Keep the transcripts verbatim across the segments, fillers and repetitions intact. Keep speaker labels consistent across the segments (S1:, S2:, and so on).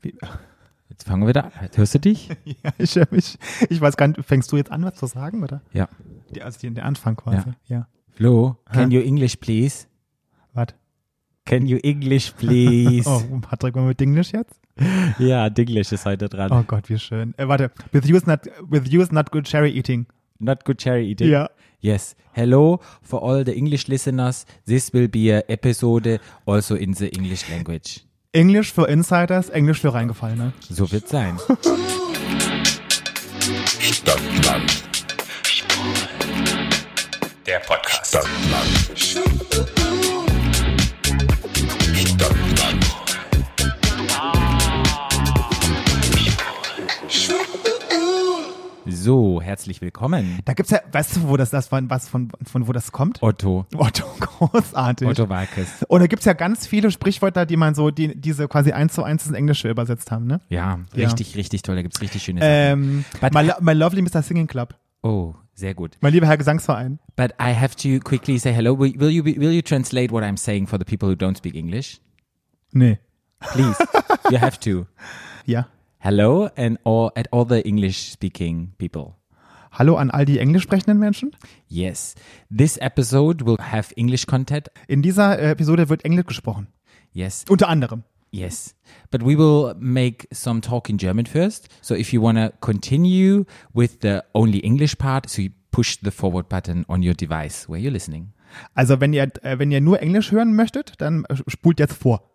S1: Wie,
S2: Jetzt fangen wir da an. Hörst du dich?
S1: ja, ich höre mich. Ich weiß gar nicht, fängst du jetzt an, was zu sagen, oder?
S2: Ja.
S1: Die, also die, der Anfang quasi. Ja. ja.
S2: Flo, can
S1: Hä?
S2: you English, please?
S1: Was?
S2: Can you English, please?
S1: Oh, Patrick, wollen wir mit Englisch jetzt?
S2: Ja, Dinglish ist heute dran.
S1: Oh Gott, wie schön. Äh, warte, with you is not, with you is not good cherry eating.
S2: Not good cherry eating?
S1: Ja.
S2: Yes. Hello for all the English listeners. This will be an episode also in the English language.
S1: Englisch für Insiders, Englisch für Reingefallene.
S2: So wird's sein.
S3: Stadtland. Der Podcast. Stadtland. Stadtland.
S2: So, herzlich willkommen.
S1: Da gibt's ja, weißt du, wo das, das von, was von, von wo das kommt?
S2: Otto.
S1: Otto, großartig.
S2: Otto Walkes.
S1: Und da gibt's ja ganz viele Sprichwörter, die man so, die, diese quasi eins zu eins ins Englische übersetzt haben, ne?
S2: Ja,
S1: Ja.
S2: richtig, richtig toll. Da gibt's richtig schöne Sachen.
S1: Ähm,
S2: But-
S1: my, lo- my Lovely Mister Singing Club.
S2: Oh, sehr gut.
S1: Mein lieber Herr Gesangsverein.
S2: But I have to quickly say hello. Will, will you be, will you translate what I'm saying for the people who don't speak English?
S1: Nee.
S2: Please. You have to.
S1: Ja.
S2: Hello and all at all the English speaking people.
S1: Hallo an all die englisch sprechenden Menschen.
S2: Yes. This episode will have English content.
S1: In dieser äh, Episode wird Englisch gesprochen.
S2: Yes.
S1: Unter anderem.
S2: Yes. But we will make some talk in German first. So if you want to continue with the only English part, so you push the forward button on your device where you're listening.
S1: Also wenn ihr, äh, wenn ihr nur Englisch hören möchtet, dann äh, spult jetzt vor.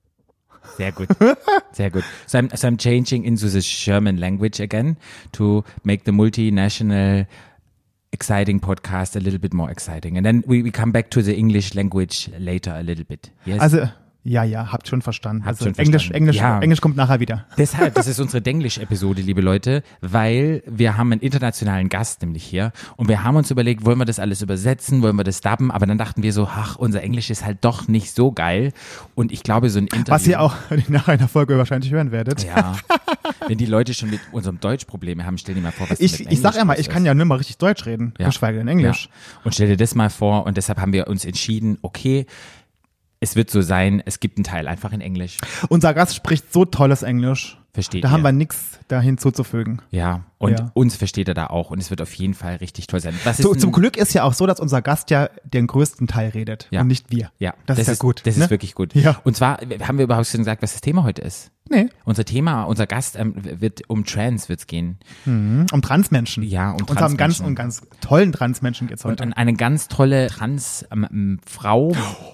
S2: Sehr gut. Sehr gut. So I'm, so I'm changing into the German language again to make the multinational exciting podcast a little bit more exciting. And then we, we come back to the English language later a little bit. Yes?
S1: Also, ja, ja, habt schon verstanden.
S2: Habt
S1: also,
S2: schon
S1: Englisch,
S2: verstanden.
S1: Englisch,
S2: Ja.
S1: Englisch kommt nachher wieder.
S2: Deshalb, das ist unsere Denglisch-Episode, liebe Leute, weil wir haben einen internationalen Gast nämlich hier und wir haben uns überlegt, wollen wir das alles übersetzen, wollen wir das dubben, aber dann dachten wir so, ach, unser Englisch ist halt doch nicht so geil und ich glaube, so ein Interview...
S1: Was ihr auch nach einer Folge wahrscheinlich hören werdet.
S2: Ja, wenn die Leute schon mit unserem Deutsch Probleme haben, stell dir mal vor, was
S1: Ich,
S2: mit
S1: ich sag
S2: Englisch
S1: ja mal,
S2: los
S1: ich kann
S2: ist.
S1: ja nur mal richtig Deutsch reden,
S2: Ja.
S1: geschweige denn Englisch.
S2: Ja. Und stell dir das mal vor und deshalb haben wir uns entschieden, okay, es wird so sein, es gibt einen Teil einfach in Englisch.
S1: Unser Gast spricht so tolles Englisch.
S2: Versteht
S1: Da
S2: ihr?
S1: haben wir nichts da hinzuzufügen.
S2: Ja, und
S1: Ja.
S2: uns versteht er da auch und es wird auf jeden Fall richtig toll sein. Was ist
S1: So,
S2: denn-
S1: zum Glück ist ja auch so, dass unser Gast ja den größten Teil redet
S2: Ja.
S1: und nicht wir.
S2: Ja,
S1: Das, ist ja gut.
S2: Das
S1: ne?
S2: ist wirklich gut.
S1: Ja.
S2: Und zwar haben wir überhaupt schon gesagt, was das Thema heute ist.
S1: Nee,
S2: Unser Thema, unser Gast ähm, wird um Trans wird's gehen.
S1: um Transmenschen.
S2: Ja, um
S1: Und um ganz,
S2: Transmenschen.
S1: um ganz tollen Transmenschen geht's
S2: Und
S1: heute.
S2: an eine ganz tolle Trans-Frau.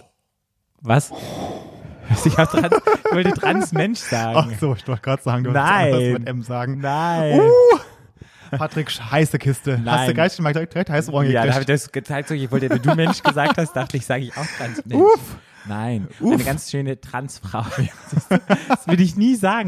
S2: Was? Ich, hab trans, ich wollte Transmensch sagen.
S1: Ach so, ich wollte gerade sagen, du
S2: Nein.
S1: wolltest was mit M sagen.
S2: Nein.
S1: Uh, Patrick, heiße Kiste. Hast
S2: Nein.
S1: du gleich mal direkt, direkt heiße Ohren
S2: Ja, da habe ich
S1: gekriegt?
S2: das gezeigt, so ich wollte, wenn du Mensch gesagt hast, dachte ich, sage ich auch Transmensch.
S1: Uff.
S2: Nein,
S1: Uff.
S2: eine ganz schöne Transfrau. Das würde ich nie sagen.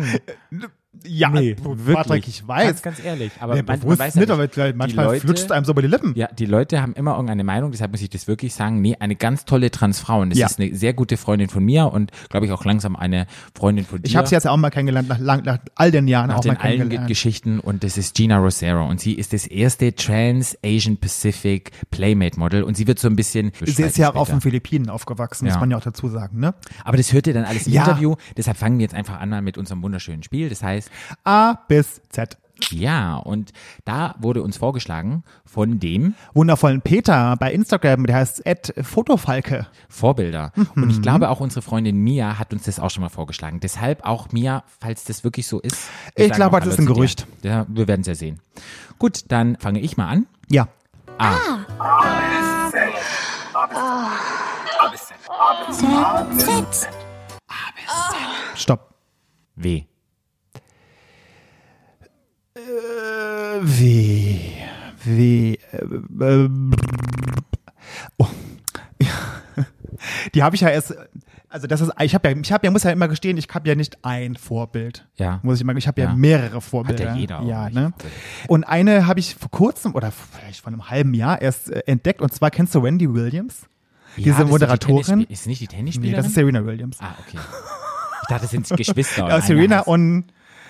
S1: Ja,
S2: Nee,
S1: Patrick,
S2: wirklich.
S1: ich weiß.
S2: Ganz, ganz ehrlich. Aber
S1: Ja,
S2: man, man
S1: bewusst
S2: weiß ja
S1: nicht,
S2: nicht.
S1: aber
S2: Die
S1: manchmal
S2: Leute-
S1: flutscht es einem so über die Lippen.
S2: Ja, die Leute haben immer irgendeine Meinung, deshalb muss ich das wirklich sagen. Nee, eine ganz tolle Transfrau. Und das
S1: Ja.
S2: ist eine sehr gute Freundin von mir und glaube ich auch langsam eine Freundin von dir.
S1: Ich habe sie jetzt auch mal kennengelernt, nach, lang, nach all den Jahren
S2: nach
S1: auch
S2: den
S1: mal
S2: allen
S1: kennengelernt.
S2: Geschichten und das ist Gina Rosero und sie ist das erste Trans Asian Pacific Playmate Model und sie wird so ein bisschen
S1: Sie ist ja auch auf
S2: später.
S1: den Philippinen aufgewachsen, muss
S2: Ja.
S1: man ja auch dazu sagen, ne?
S2: Aber das hört ihr dann alles im
S1: Ja.
S2: Interview, deshalb fangen wir jetzt einfach an mit unserem wunderschönen Spiel, das heißt,
S1: A bis Z.
S2: ja, und da wurde uns vorgeschlagen von dem
S1: Wundervollen Peter bei Instagram, der heißt at Fotofalke.
S2: Vorbilder.
S1: Mhm.
S2: Und ich glaube auch unsere Freundin Mia hat uns das auch schon mal vorgeschlagen. Deshalb auch Mia, falls das wirklich so ist. wir
S1: Ich
S2: sagen
S1: glaube,
S2: auch
S1: das ist
S2: Hallo
S1: ein
S2: zu
S1: Gerücht.
S2: dir. Ja, wir werden es ja sehen. Gut, dann fange ich mal an.
S1: Ja. Stopp.
S2: W.
S1: Äh, wie, wie, äh, äh, oh. Die habe ich ja erst, also das ist, ich habe ja, ich habe ja, muss ja immer gestehen, ich habe ja nicht ein Vorbild.
S2: Ja.
S1: Muss ich mal, ich habe ja.
S2: Ja.
S1: mehrere Vorbilder.
S2: Hat ja jeder auch.
S1: Ja, ne? Und eine habe ich vor kurzem oder vielleicht vor einem halben Jahr erst äh, entdeckt und zwar kennst du Wendy Williams? Diese
S2: das ist die
S1: Moderatorin?
S2: Tennisspiel- Ist nicht die
S1: Nee,
S2: Tennisspielerin?
S1: das ist Serena Williams.
S2: Ah, okay. Ich dachte, das sind Geschwister.
S1: Ja,
S2: und
S1: Serena
S2: einer heißt-
S1: und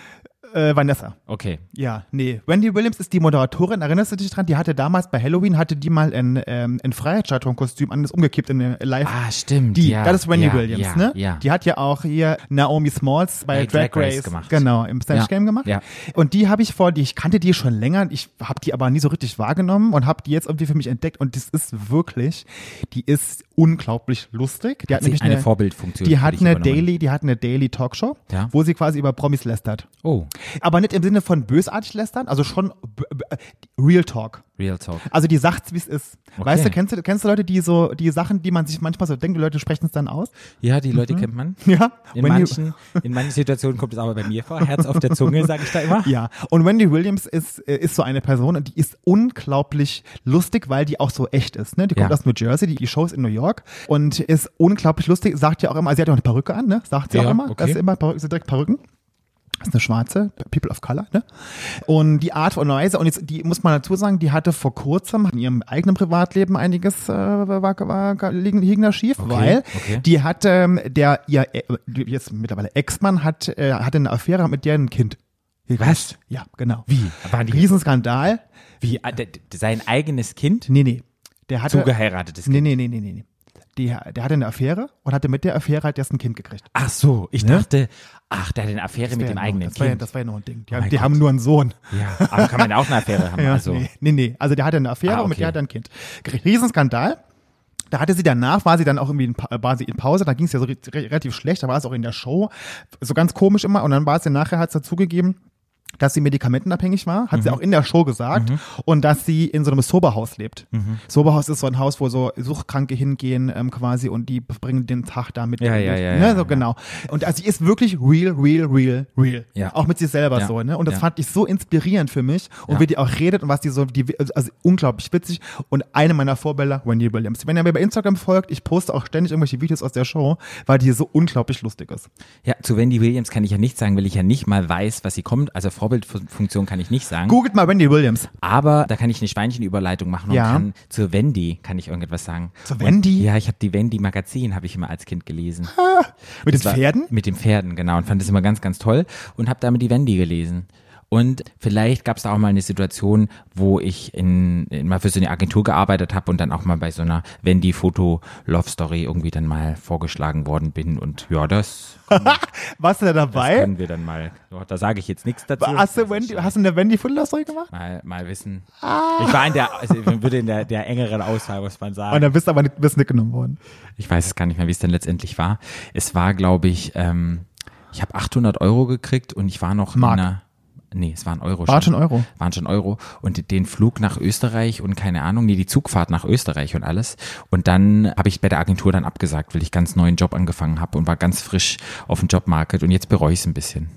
S1: Äh, Vanessa.
S2: Okay.
S1: Ja, nee. Wendy Williams ist die Moderatorin, erinnerst du dich dran? Die hatte damals bei Halloween, hatte die mal ein, ähm, ein Freiheitsstatue-Kostüm an, das umgekippt in eine Live.
S2: Ah, stimmt.
S1: Die,
S2: ja,
S1: das ist Wendy
S2: ja,
S1: Williams,
S2: ja,
S1: ne?
S2: Ja.
S1: Die hat ja auch hier Naomi Smalls bei,
S2: Bei
S1: Drag,
S2: Drag Race
S1: Race
S2: gemacht.
S1: Genau, im Snatch
S2: Ja.
S1: Game gemacht.
S2: Ja.
S1: Und die habe ich vor, die, ich kannte die schon länger, ich habe die aber nie so richtig wahrgenommen und habe die jetzt irgendwie für mich entdeckt und das ist wirklich, die ist unglaublich lustig. Die hat,
S2: Hat sie
S1: nämlich
S2: eine
S1: eine,
S2: Vorbildfunktion
S1: die
S2: für
S1: hat
S2: dich
S1: eine
S2: übernommen?
S1: Daily, die hat eine Daily Talkshow,
S2: Ja.
S1: wo sie quasi über Promis lästert.
S2: Oh,
S1: Aber nicht im Sinne von bösartig lästern, also schon b- b- Real Talk.
S2: Real Talk.
S1: Also die sagt's, wie es ist.
S2: Okay.
S1: Weißt du, kennst du, kennst du Leute, die so, die Sachen, die man sich manchmal so denkt, die Leute sprechen es dann aus?
S2: Ja, die Leute kennt man.
S1: Ja.
S2: In
S1: Wendy-
S2: manchen, in manchen Situationen kommt es aber bei mir vor. Herz auf der Zunge, sage ich da immer.
S1: Ja, und Wendy Williams ist, äh, ist so eine Person und die ist unglaublich lustig, weil die auch so echt ist. Ne? Die kommt
S2: Ja.
S1: aus New Jersey, die, die Show ist in New York und ist unglaublich lustig, sagt ja auch immer, also sie hat ja auch eine Perücke an, ne? Sagt sie
S2: Ja,
S1: auch immer,
S2: okay.
S1: das ist immer Perücke, sind direkt Perücken. Das ist eine schwarze, People of Color, ne? Und die Art und Weise, und jetzt, die muss man dazu sagen, die hatte vor kurzem in ihrem eigenen Privatleben einiges äh, war, war, war, liegen, liegen da schief,
S2: Okay,
S1: weil
S2: okay.
S1: die hat, ähm, der, ihr, äh, jetzt mittlerweile Ex-Mann hat, äh, hatte eine Affäre mit deren Kind.
S2: Was?
S1: Ja, genau.
S2: Wie? Waren die,
S1: Riesenskandal.
S2: wie äh, d- d- sein eigenes Kind
S1: Nee, nee. Der hatte,
S2: zugeheiratetes
S1: nee,
S2: Kind?
S1: nee, nee, nee, nee, nee. Die, der hatte eine Affäre und hatte mit der Affäre halt erst ein Kind gekriegt.
S2: Ach so, ich
S1: Ne?
S2: dachte, ach, der hat eine Affäre
S1: Das
S2: mit
S1: war
S2: dem
S1: ja
S2: eigenen
S1: noch, das war ja,
S2: Kind.
S1: das war ja noch ein Ding. Die,
S2: Oh
S1: haben,
S2: mein
S1: die
S2: Gott.
S1: haben nur einen Sohn.
S2: Ja, aber kann man auch eine Affäre haben?
S1: Ja,
S2: Also,
S1: nee, nee, nee. Also der hatte eine Affäre
S2: Ah,
S1: und mit
S2: okay.
S1: der hat er ein Kind gekriegt. Riesenskandal. Da hatte sie danach, war sie dann auch irgendwie in, Pa- war sie in Pause, da ging es ja so re relativ schlecht, da war es auch in der Show, so ganz komisch immer und dann war es ja nachher, hat es dazugegeben, dass sie medikamentenabhängig war, hat sie auch in der Show gesagt und dass sie in so einem Soberhaus lebt. Soberhaus ist so ein Haus, wo so Suchtkranke hingehen ähm, quasi und die bringen den Tag da mit.
S2: Ja, ja,
S1: mit,
S2: ja,
S1: ne,
S2: ja,
S1: so
S2: ja.
S1: genau. Und also sie ist wirklich real, real, real, real.
S2: Ja.
S1: Auch mit sich selber
S2: Ja.
S1: so, ne? Und das
S2: Ja.
S1: fand ich so inspirierend für mich und
S2: Ja.
S1: wie die auch redet und was die so, die, also unglaublich witzig und eine meiner Vorbilder, Wendy Williams. Wenn ihr mir bei Instagram folgt, ich poste auch ständig irgendwelche Videos aus der Show, weil die so unglaublich lustig ist.
S2: ja, zu Wendy Williams kann ich ja nichts sagen, weil ich ja nicht mal weiß, was sie kommt. Also Vorbildfunktion kann ich nicht sagen.
S1: Googelt mal Wendy Williams.
S2: Aber da kann ich eine Schweinchenüberleitung machen und
S1: Ja.
S2: kann zur Wendy kann ich irgendetwas sagen.
S1: Zur Wendy?
S2: Und, ja, ich habe die Wendy Magazin habe ich immer als Kind gelesen.
S1: Mit den
S2: Das war-
S1: Pferden?
S2: Mit den Pferden, genau. Und fand das immer ganz, ganz toll und habe damit die Wendy gelesen. Und vielleicht gab es da auch mal eine Situation, wo ich in, in mal für so eine Agentur gearbeitet habe und dann auch mal bei so einer Wendy-Foto-Love-Story irgendwie dann mal vorgeschlagen worden bin. Und ja, das,
S1: Warst du da
S2: das
S1: dabei?
S2: können wir dann mal. Ja, da sage ich jetzt nichts dazu.
S1: Hast du,
S2: Das
S1: Wendy,
S2: ist,
S1: hast du eine Wendy Fuller-Story gemacht?
S2: mal, mal wissen. Ich war in der, also ich würde in der, der engeren Auswahl, muss man sagen.
S1: Und dann bist du aber nicht, bist nicht genommen worden.
S2: Ich weiß es gar nicht mehr, wie es dann letztendlich war. Es war, glaube ich, ähm, ich habe achthundert Euro gekriegt und ich war noch
S1: Mark.
S2: in einer, nee, es waren Euro.
S1: War schon Euro.
S2: Waren schon Euro. Und den Flug nach Österreich und keine Ahnung, nee, die Zugfahrt nach Österreich und alles. Und dann habe ich bei der Agentur dann abgesagt, weil ich ganz neuen Job angefangen habe und war ganz frisch auf dem Jobmarket und jetzt bereue ich es ein bisschen.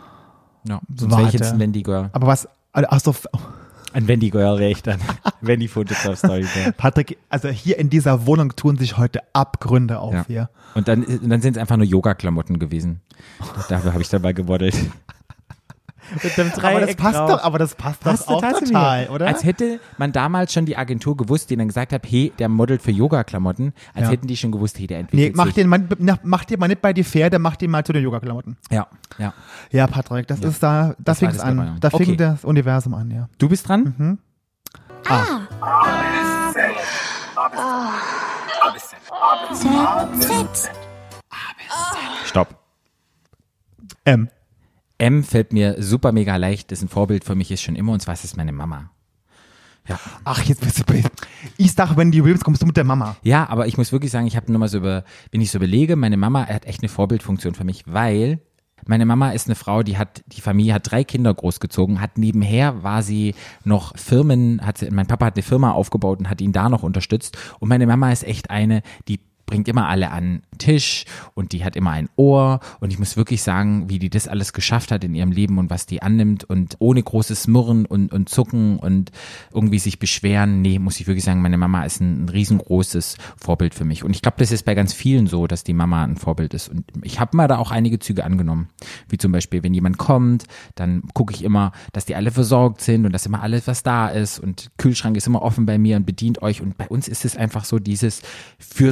S2: Ja, sonst wäre ich
S1: Warte.
S2: jetzt ein Wendy Girl.
S1: Aber was, also, ach so,
S2: Ein Wendy Girl wäre ich dann. Wendy Fotograf Story.
S1: Patrick, also hier in dieser Wohnung tun sich heute Abgründe auf
S2: Ja.
S1: hier.
S2: Und dann, und dann sind es einfach nur Yoga-Klamotten gewesen. Dafür habe ich dabei gemodelt. Mit dem
S1: Aber das passt doch, aber das passt,
S2: Passt
S1: doch auch
S2: total zu
S1: total,
S2: mir.
S1: oder?
S2: Als hätte man damals schon die Agentur gewusst, die dann gesagt hat, hey, der modelt für Yoga-Klamotten, als
S1: Ja.
S2: hätten die schon gewusst, hey, der
S1: Nee,
S2: entwickelt
S1: mach
S2: sich.
S1: den, mal, na, mach den mal nicht bei die Pferde, mach den mal zu den Yoga-Klamotten.
S2: Ja, ja.
S1: Ja, Patrick, das
S2: Ja.
S1: ist da, da
S2: Das war
S1: fing's
S2: das bei
S1: an.
S2: mir.
S1: Da fing
S2: Okay.
S1: das Universum an, ja.
S2: Du bist dran?
S1: Mhm.
S2: Stopp.
S1: M.
S2: M fällt mir super mega leicht, das ist ein Vorbild für mich ist schon immer, und zwar ist es meine Mama. Ja.
S1: Ach, jetzt bist du bei. Ich dachte, wenn die Williams kommst du mit der Mama.
S2: Ja, aber ich muss wirklich sagen, ich habe nur mal so über, wenn ich so überlege, meine Mama hat echt eine Vorbildfunktion für mich, weil meine Mama ist eine Frau, die hat, die Familie hat drei Kinder großgezogen, hat nebenher war sie noch Firmen, hat sie, mein Papa hat eine Firma aufgebaut und hat ihn da noch unterstützt, und meine Mama ist echt eine, die bringt immer alle an den Tisch und die hat immer ein Ohr, und ich muss wirklich sagen, wie die das alles geschafft hat in ihrem Leben und was die annimmt und ohne großes Murren und, und Zucken und irgendwie sich beschweren. Nee, muss ich wirklich sagen, meine Mama ist ein, ein riesengroßes Vorbild für mich, und ich glaube, das ist bei ganz vielen so, dass die Mama ein Vorbild ist, und ich habe mal da auch einige Züge angenommen, wie zum Beispiel, wenn jemand kommt, dann gucke ich immer, dass die alle versorgt sind und dass immer alles, was da ist, und Kühlschrank ist immer offen bei mir und bedient euch, und bei uns ist es einfach so dieses fürsorglich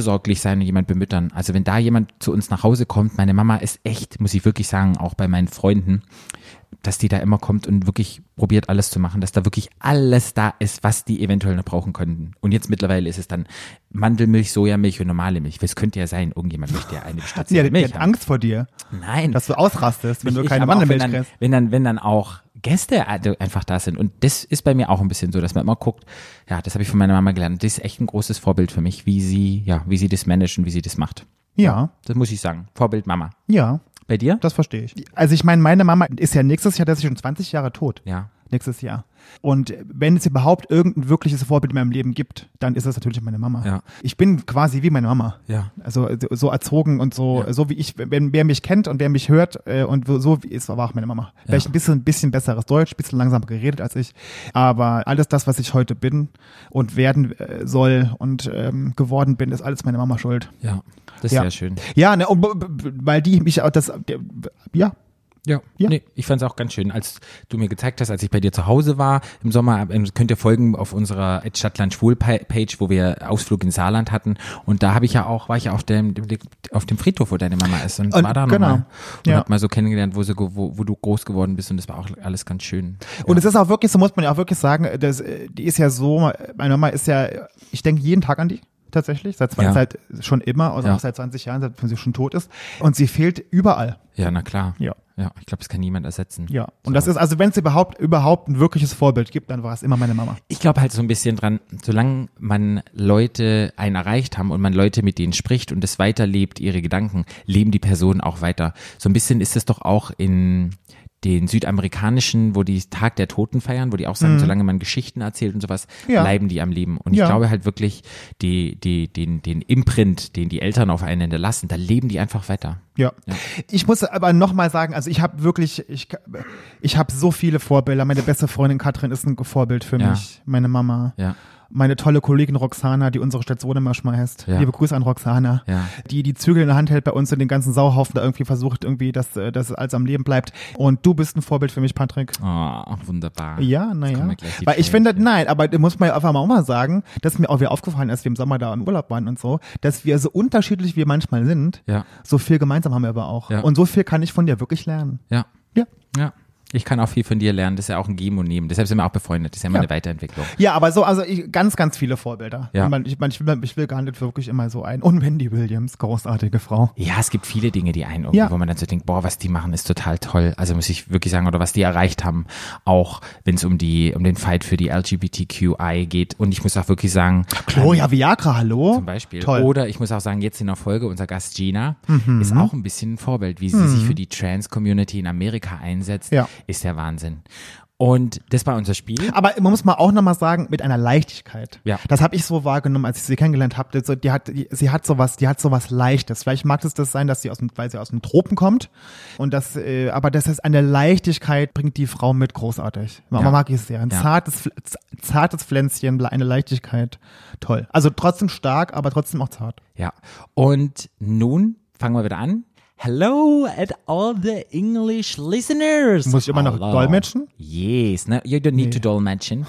S2: sein und jemand bemüttern. Also wenn da jemand zu uns nach Hause kommt, meine Mama ist echt, muss ich wirklich sagen, auch bei meinen Freunden, dass die da immer kommt und wirklich probiert alles zu machen, dass da wirklich alles da ist, was die eventuell noch brauchen könnten. Und jetzt mittlerweile ist es dann Mandelmilch, Sojamilch und normale Milch. Es könnte ja sein, irgendjemand möchte ja eine bestimmte
S1: Ja, die
S2: Milch
S1: hat
S2: haben.
S1: Angst vor dir,
S2: Nein.
S1: dass du ausrastest, wenn
S2: Ich-
S1: du
S2: ich
S1: keine
S2: aber auch,
S1: Mandelmilch
S2: wenn dann,
S1: kriegst.
S2: wenn dann, wenn dann auch Gäste einfach da sind. Und das ist bei mir auch ein bisschen so, dass man immer guckt, ja, das habe ich von meiner Mama gelernt. Das ist echt ein großes Vorbild für mich, wie sie, ja, wie sie das managt und wie sie das macht.
S1: Ja,
S2: Das muss ich sagen. Vorbild Mama.
S1: ja,
S2: Bei dir?
S1: das verstehe ich. Also ich meine, meine Mama ist ja nächstes Jahr, das ist schon zwanzig Jahre tot.
S2: Ja.
S1: Nächstes Jahr. Und wenn es überhaupt irgendein wirkliches Vorbild in meinem Leben gibt, dann ist das natürlich meine Mama.
S2: Ja.
S1: Ich bin quasi wie meine Mama.
S2: Ja.
S1: Also so- so erzogen und so,
S2: Ja.
S1: so wie ich, wenn wer mich kennt und wer mich hört äh, und so wie ist, war auch meine Mama. Vielleicht ein bisschen, ein bisschen besseres Deutsch, ein bisschen langsamer geredet als ich. Aber alles das, was ich heute bin und werden äh, soll und ähm, geworden bin, ist alles meine Mama schuld.
S2: Ja. Das ist
S1: Ja.
S2: sehr schön.
S1: Ja, ne, und, b- b- weil die mich auch das, der, ja,
S2: Ja,
S1: Ja.
S2: Nee, ich fand es auch ganz schön, als du mir gezeigt hast, als ich bei dir zu Hause war im Sommer, ähm, könnt ihr folgen auf unserer Stadtland Schwul Page, wo wir Ausflug in Saarland hatten, und da habe ich ja auch, war ich ja auf dem, dem auf dem Friedhof, wo deine Mama ist, und,
S1: Und
S2: war da
S1: genau.
S2: nochmal und
S1: Ja.
S2: hab mal so kennengelernt, wo, sie, ge- wo, wo du groß geworden bist, und das war auch alles ganz schön.
S1: Und es ist auch wirklich, so muss man ja auch wirklich sagen, das, äh, die ist ja so, meine Mama ist ja, ich denke jeden Tag an die. Tatsächlich, seit, zwei,
S2: Ja.
S1: seit schon immer, also
S2: Ja.
S1: auch seit zwanzig Jahren, seit sie schon tot ist. Und sie fehlt überall.
S2: Ja, na klar.
S1: Ja.
S2: Ja, ich glaube, das kann niemand ersetzen.
S1: Ja. Und
S2: So.
S1: das ist, also wenn es überhaupt, überhaupt ein wirkliches Vorbild gibt, dann war es immer meine Mama.
S2: Ich glaube halt so ein bisschen dran, solange man Leute einen erreicht haben und man Leute mit denen spricht und es weiterlebt, ihre Gedanken, leben die Personen auch weiter. So ein bisschen ist es doch auch in den südamerikanischen, wo die Tag der Toten feiern, wo die auch sagen, solange man Geschichten erzählt und sowas,
S1: Ja.
S2: bleiben die am Leben. Und ich
S1: Ja.
S2: glaube halt wirklich, die, die, den, den Imprint, den die Eltern auf einen hinterlassen, da leben die einfach weiter.
S1: Ja.
S2: Ja.
S1: Ich muss aber nochmal sagen, also ich habe wirklich, ich, ich habe so viele Vorbilder. Meine beste Freundin Katrin ist ein Vorbild für
S2: Ja.
S1: mich. Meine Mama.
S2: Ja.
S1: Meine tolle Kollegin Roxana, die unsere Station immer schmeißt.
S2: Ja.
S1: Liebe Grüße an Roxana.
S2: Ja.
S1: Die die Zügel in der Hand hält bei uns und den ganzen Sauhaufen da irgendwie versucht, irgendwie, dass, äh, dass alles am Leben bleibt. Und du bist ein Vorbild für mich, Patrick.
S2: Oh, wunderbar.
S1: Ja,
S2: kommen
S1: naja.
S2: mir gleich die
S1: Weil ich
S2: Tränen.
S1: finde, nein, aber da muss man ja einfach mal auch mal sagen, dass mir auch wieder aufgefallen ist, als wir im Sommer da im Urlaub waren und so, dass wir so unterschiedlich wir manchmal sind,
S2: Ja.
S1: so viel gemeinsam haben wir aber auch.
S2: Ja.
S1: Und so viel kann ich von dir wirklich lernen.
S2: Ja.
S1: Ja.
S2: Ja. Ich kann auch viel von dir lernen. Das ist ja auch ein Geben und Nehmen. Deshalb sind wir auch befreundet. Das ist ja immer
S1: Ja.
S2: eine Weiterentwicklung.
S1: Ja, aber so, also ich, ganz, ganz viele Vorbilder.
S2: Ja.
S1: Und man, ich, man, ich, will, ich will gar nicht wirklich immer so ein. Und Wendy Williams, großartige Frau.
S2: Ja, es gibt viele Dinge, die einen irgendwie,
S1: Ja.
S2: wo man dann so denkt, boah, was die machen, ist total toll. Also muss ich wirklich sagen, oder was die erreicht haben, auch wenn es um die, um den Fight für die L G B T Q I geht. Und ich muss auch wirklich sagen,
S1: Gloria Viagra, hallo?
S2: zum Beispiel.
S1: Toll.
S2: Oder ich muss auch sagen, jetzt in der Folge, unser Gast Gina
S1: Mhm.
S2: ist auch ein bisschen ein Vorbild, wie sie sich für die Trans-Community in Amerika einsetzt.
S1: Ja.
S2: Ist der Wahnsinn. Und das war unser Spiel.
S1: Aber man muss mal auch nochmal sagen, mit einer Leichtigkeit.
S2: Ja.
S1: Das habe ich so wahrgenommen, als ich sie kennengelernt habe. So, die hat, die, sie hat sowas, die hat sowas Leichtes. Vielleicht mag es das sein, dass sie aus dem, weil sie aus den Tropen kommt. Und das, äh, aber das ist eine Leichtigkeit, bringt die Frau mit, großartig. Man
S2: Ja.
S1: mag ich sehr. Ein
S2: Ja.
S1: zartes, zartes Pflänzchen, eine Leichtigkeit. Toll. Also trotzdem stark, aber trotzdem auch zart.
S2: Ja. Und nun fangen wir wieder an. Hello at all the English listeners.
S1: Muss ich immer noch
S2: Hello.
S1: dolmetschen?
S2: Yes. No, you don't need to dolmetschen.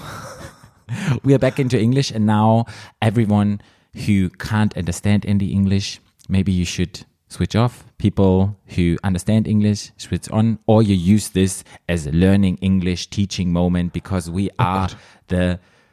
S2: We are back into English, and now everyone who can't understand any English, maybe you should switch off. People who understand English, switch on, or you use this as a learning English teaching moment, because we are
S1: Gott.
S2: the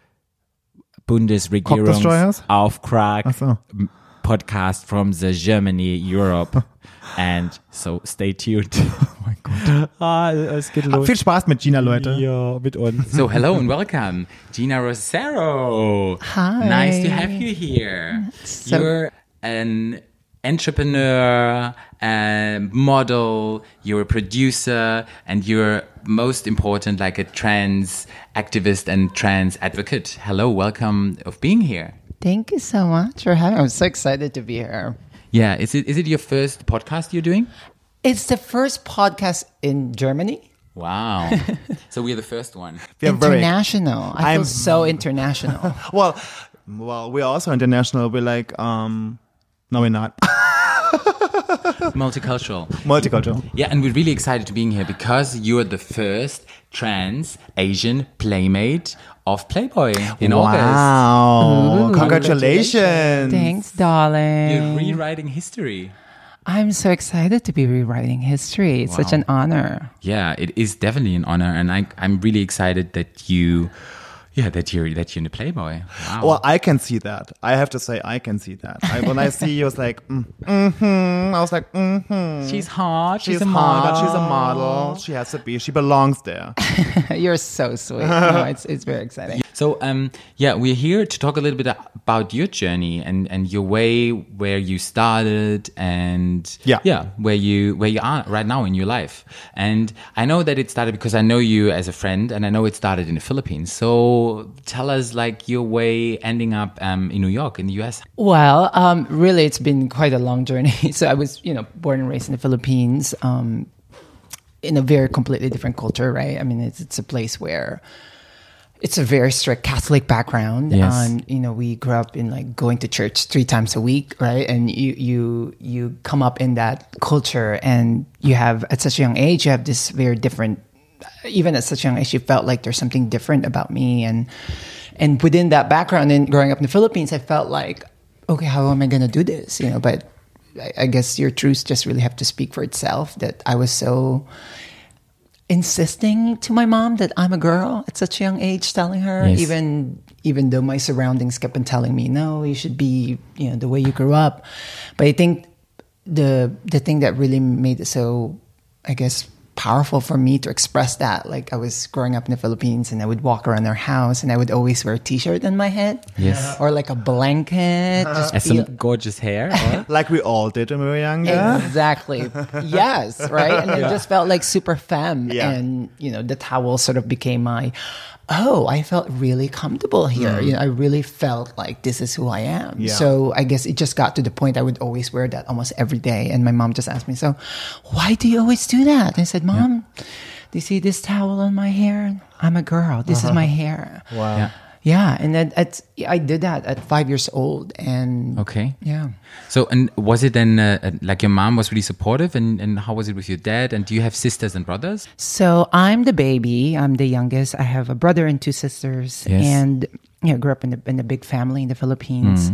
S2: Bundesregierung
S1: Cocktailsteuers?
S2: Auftrag
S1: Ach so.
S2: podcast from the Germany, Europe. And so stay tuned. Oh mein Gott. Ah, es geht
S1: Ah, viel Spaß mit Gina, Leute.
S2: Ja, mit uns. So, hello and welcome, Gina Rosero.
S4: Hi.
S2: Nice to have you here.
S4: So-
S2: You're an entrepreneur, a model, you're a producer, and you're most important, like a trans activist and trans advocate. Hello, welcome of being here.
S4: Thank you so much for having me. I'm so excited to be here.
S2: Yeah, is it is it your first podcast you're doing?
S4: It's the first podcast in Germany.
S2: Wow. So we're the first one.
S1: We are very-
S4: International. I
S1: I'm-
S4: feel so international.
S1: Well, well, we're also international. We're like, um, no, we're not.
S2: Multicultural.
S1: Multicultural.
S2: Yeah, and we're really excited to being here because you're the first trans Asian playmate of Playboy in August.
S1: Wow. Congratulations.
S4: Thanks, darling.
S2: You're rewriting history.
S4: I'm so excited to be rewriting history. It's
S2: Wow.
S4: such an honor.
S2: Yeah, it is definitely an honor, and I, I'm really excited that you, yeah, that you're that you're in the Playboy. Wow.
S1: Well, I can see that. I have to say, I can see that. I, when I see you, I was like, mm, mm-hmm. I was like, mm-hmm.
S2: she's hot. She's,
S1: She's
S2: a
S1: hot.
S2: model.
S1: She's a model. She has to be. She belongs there.
S4: You're so sweet. No, it's it's very exciting.
S2: So, um, yeah, we're here to talk a little bit about your journey and, and your way, where you started, and
S1: Yeah.
S2: yeah, where you where you are right now in your life. And I know that it started because I know you as a friend, and I know it started in the Philippines. So, tell us like your way ending up um, in New York, in the U S.
S4: Well, um, really, it's been quite a long journey. So I was, you know, born and raised in the Philippines, um, in a very completely different culture, right? I mean, it's it's a place where it's a very strict Catholic background.
S2: Yes.
S4: And, you know, we grew up in like going to church three times a week, right? And you you you come up in that culture, and you have at such a young age, you have this very different. Even at such a young age, you felt like there's something different about me, and and within that background, and growing up in the Philippines, I felt like, okay, how am I going to do this? You know, but I, I guess your truths just really have to speak for itself. That I was so insisting to my mom that I'm a girl at such a young age, telling her,
S2: Yes.
S4: even even though my surroundings kept on telling me, no, you should be, you know, the way you grew up. But I think the the thing that really made it so, I guess, powerful for me to express that, like I was growing up in the Philippines, and I would walk around our house, and I would always wear a t-shirt on my head,
S2: Yes.
S4: or like a blanket, just
S2: And
S4: feel-
S2: some gorgeous hair. or-
S1: Like we all did when we were younger.
S4: Exactly. Yes, right? And it just felt like super femme.
S1: Yeah.
S4: And, you know, the towel sort of became my, oh, I felt really comfortable here. You know, I really felt like this is who I am.
S1: Yeah.
S4: So I guess it just got to the point I would always wear that almost every day. And my mom just asked me, so why do you always do that? And I said, Mom, do you see this towel on my hair? I'm a girl. This is my hair.
S1: Wow.
S2: Yeah.
S4: Yeah. And then at, I did that at five years old. And
S2: Okay.
S4: yeah.
S2: So, and was it then uh, uh, like your mom was really supportive, and, and how was it with your dad? And do you have sisters and brothers?
S4: So I'm the baby. I'm the youngest. I have a brother and two sisters,
S2: Yes.
S4: and you know, grew up in a in a big family in the Philippines.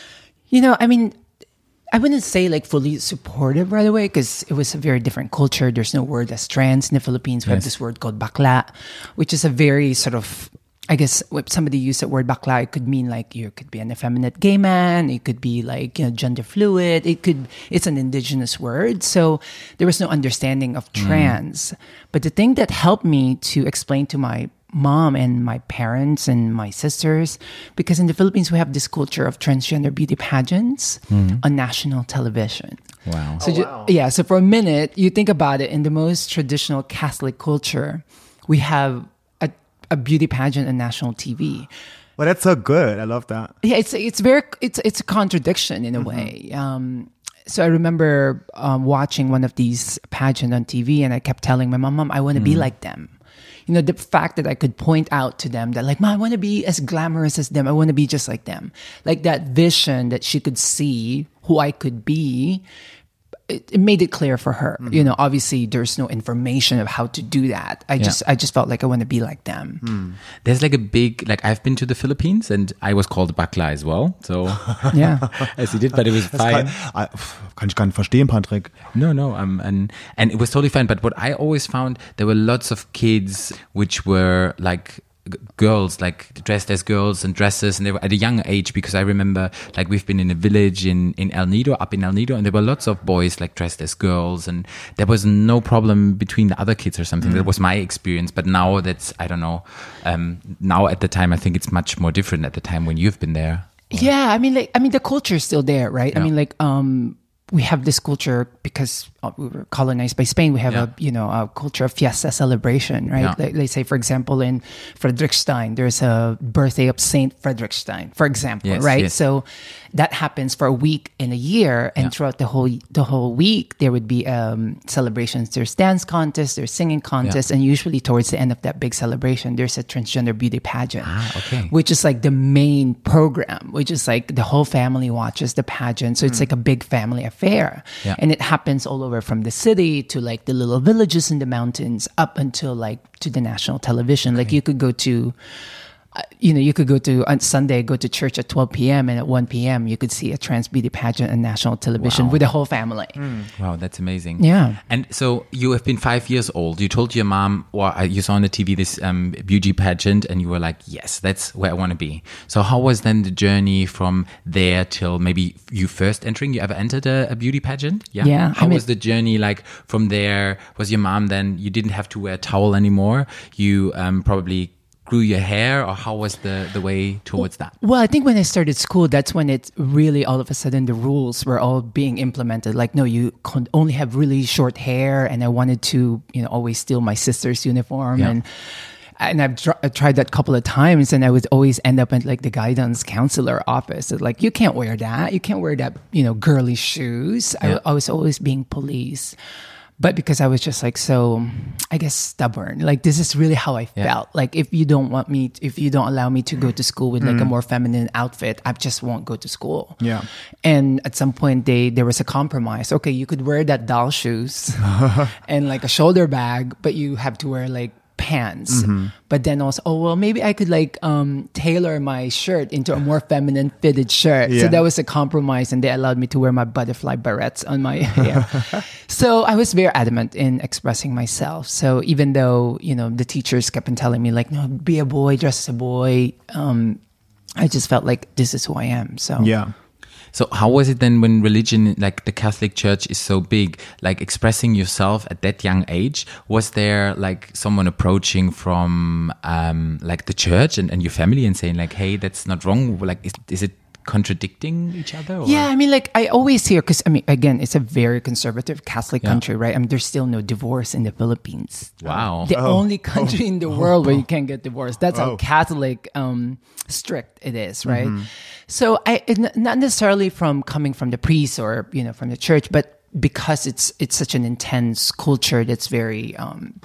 S4: You know, I mean, I wouldn't say like fully supportive right away, because it was a very different culture. There's no word as trans in the Philippines. We have
S2: Yes.
S4: this word called bakla, which is a very sort of, I guess when somebody used that word bakla, it could mean like you could be an effeminate gay man. It could be like, you know, gender fluid. It could, it's an indigenous word. So there was no understanding of trans. But the thing that helped me to explain to my mom and my parents and my sisters, because in the Philippines, we have this culture of transgender beauty pageants on national television.
S2: Wow.
S4: So ju- yeah, so for a minute, you think about it, in the most traditional Catholic culture, we have a, a beauty pageant on national T V.
S1: Well, that's so good. I love that.
S4: Yeah, it's it's very it's it's a contradiction in a way. Um, so I remember um, watching one of these pageant on T V, and I kept telling my mom, "Mom, I want to be like them." You know, the fact that I could point out to them that, like, Mom, I want to be as glamorous as them. I want to be just like them. Like that vision that she could see who I could be. It, it made it clear for her. You know, obviously there's no information of how to do that. I just, I just felt like I want to be like them.
S2: There's like a big, like I've been to the Philippines, and I was called bakla as well. So,
S4: Yeah.
S2: as you did, but it was fine.
S1: Kann, kann ich gar nicht verstehen, Patrick.
S2: No, no, um, and and it was totally fine. But what I always found, there were lots of kids which were like g- girls, like dressed as girls and dresses, and they were at a young age, because I remember like we've been in a village in in El Nido, up in El Nido, and there were lots of boys like dressed as girls, and there was no problem between the other kids or something. That was my experience. But now that's, I don't know. Um, now at the time, I think it's much more different at the time when you've been there.
S4: Yeah, I mean, like, I mean, the culture is still there, right? I
S2: Yeah.
S4: mean, like, um, we have this culture because uh, we were colonized by Spain. We have
S2: Yeah.
S4: a you know a culture of fiesta celebration, right?
S2: Yeah.
S4: Like, let's say, for example, in Frederickstein, there's a birthday of Saint Frederickstein, for example,
S2: Yes,
S4: right?
S2: yes.
S4: So that happens for a week in a year, and
S2: Yeah.
S4: throughout the whole the whole week, there would be um, celebrations. There's dance contests, there's singing contests, and usually towards the end of that big celebration, there's a transgender beauty pageant,
S2: Ah, okay.
S4: which is like the main program, which is like the whole family watches the pageant. So it's like a big family affair.
S2: Yeah.
S4: And it happens all over from the city to like the little villages in the mountains up until like to the national television. Like you could go to, uh, you know, you could go to on Sunday, go to church at twelve p.m. and at one p.m. you could see a trans beauty pageant on national television
S2: Wow.
S4: with the whole family.
S2: Wow, that's amazing.
S4: Yeah.
S2: And so you have been five years old. You told your mom, or uh, you saw on the T V this um, beauty pageant, and you were like, yes, that's where I want to be. So how was then the journey from there till maybe you first entering? You ever entered a, a beauty pageant? Yeah.
S4: Yeah,
S2: How
S4: I mean-
S2: was the journey like from there? Was your mom then, you didn't have to wear a towel anymore? You um, probably grew your hair, or how was the, the way towards that?
S4: Well, I think when I started school, that's when it really all of a sudden the rules were all being implemented. Like, no, you can only have really short hair, and I wanted to, you know, always steal my sister's uniform,
S2: Yeah.
S4: and and I've tr- I tried that a couple of times, and I would always end up in like the guidance counselor office. It's like, you can't wear that, you can't wear that, you know, girly shoes.
S2: Yeah.
S4: I, I was always being policed. But because I was just like so, I guess, stubborn. Like, this is really how I
S2: Yeah.
S4: felt. Like, if you don't want me, if you don't allow me to go to school with like a more feminine outfit, I just won't go to school.
S1: Yeah.
S4: And at some point, they there was a compromise. Okay, you could wear that doll shoes and like a shoulder bag, but you have to wear like pants. But then also, oh well, maybe I could like um tailor my shirt into a more feminine fitted shirt.
S1: Yeah.
S4: So that was a compromise, and they allowed me to wear my butterfly barrettes on my hair. So I was very adamant in expressing myself. So even though, you know, the teachers kept on telling me like, no, be a boy, dress as a boy, um I just felt like this is who I am. So
S1: Yeah.
S2: So how was it then when religion, like the Catholic Church is so big, like expressing yourself at that young age? Was there like someone approaching from um, like the church and, and your family and saying like, hey, that's not wrong? Like, is, is it contradicting each other? Or?
S4: Yeah, I mean, like I always hear, because I mean, again, it's a very conservative Catholic
S2: Yeah.
S4: country, right? I mean, there's still no divorce in the Philippines.
S2: Wow.
S4: The only country in the world where you can't get divorced. That's how
S1: Oh.
S4: Catholic um, strict it is, right? So I it, n- not necessarily from coming from the priest or you know from the church, but because it's it's such an intense culture that's very. Um,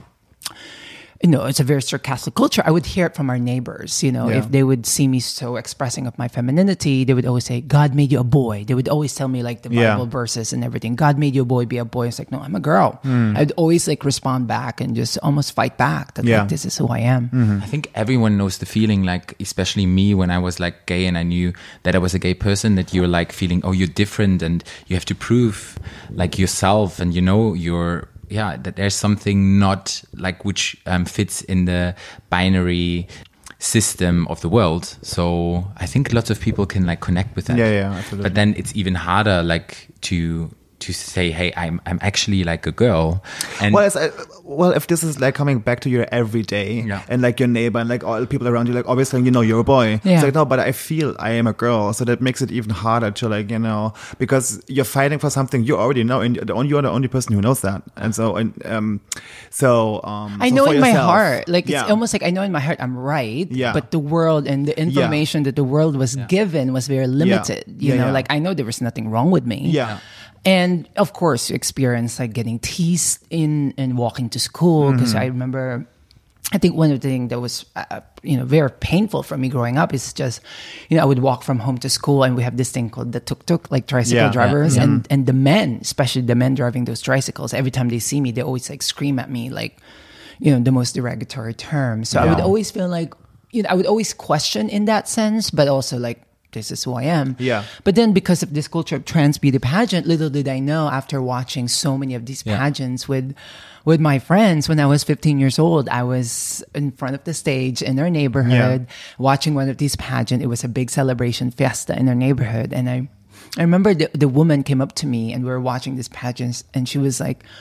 S4: you know, it's a very strict Catholic culture. I would hear it from our neighbors, you know,
S1: Yeah.
S4: if they would see me so expressing of my femininity, they would always say, God made you a boy. They would always tell me like the
S1: Yeah.
S4: Bible verses and everything. God made you a boy, be a boy. It's like, no, I'm a girl. I'd always like respond back and just almost fight back that
S1: Yeah.
S4: like, this is who I am.
S2: I think everyone knows the feeling, like especially me when I was like gay and I knew that I was a gay person, that you're like feeling, oh, you're different and you have to prove like yourself, and you know you're yeah that there's something not like which um, fits in the binary system of the world. So I think lots of people can like connect with that.
S1: Yeah, yeah, absolutely.
S2: But then it's even harder like to to say, hey, I'm I'm actually like a girl. And
S1: Well, it's, uh, well, if this is like coming back to your everyday
S2: Yeah.
S1: and like your neighbor and like all the people around you, like obviously, you know, you're a boy.
S4: Yeah.
S1: It's like, no, but I feel I am a girl. So that makes it even harder to like, you know, because you're fighting for something you already know, and the only, you're the only person who knows that. And so, and, um, so, um,
S4: I
S1: so
S4: know
S1: for
S4: in my
S1: yourself-
S4: heart, like
S1: Yeah.
S4: it's almost like I know in my heart I'm right,
S1: Yeah.
S4: but the world and the information that the world was given was very limited. You
S1: Yeah,
S4: know,
S1: yeah.
S4: like I know there was nothing wrong with me.
S1: Yeah.
S4: And of course, you experience like getting teased in and walking to school. Because I remember, I think one of the things that was, uh, you know, very painful for me growing up is just, you know, I would walk from home to school and we have this thing called the tuk-tuk, like tricycle
S1: Yeah, yeah,
S4: drivers.
S1: yeah.
S4: And, and the men, especially the men driving those tricycles, every time they see me, they always like scream at me like, you know, the most derogatory terms. So I would
S1: Yeah.
S4: always feel like, you know, I would always question in that sense, but also like, this is who I am.
S1: Yeah.
S4: But then because of this culture of trans beauty pageant, little did I know after watching so many of these
S2: Yeah.
S4: pageants with with my friends when I was fifteen years old, I was in front of the stage in our neighborhood watching one of these pageants. It was a big celebration fiesta in our neighborhood. And I I remember the, the woman came up to me and we were watching this pageant and she was like,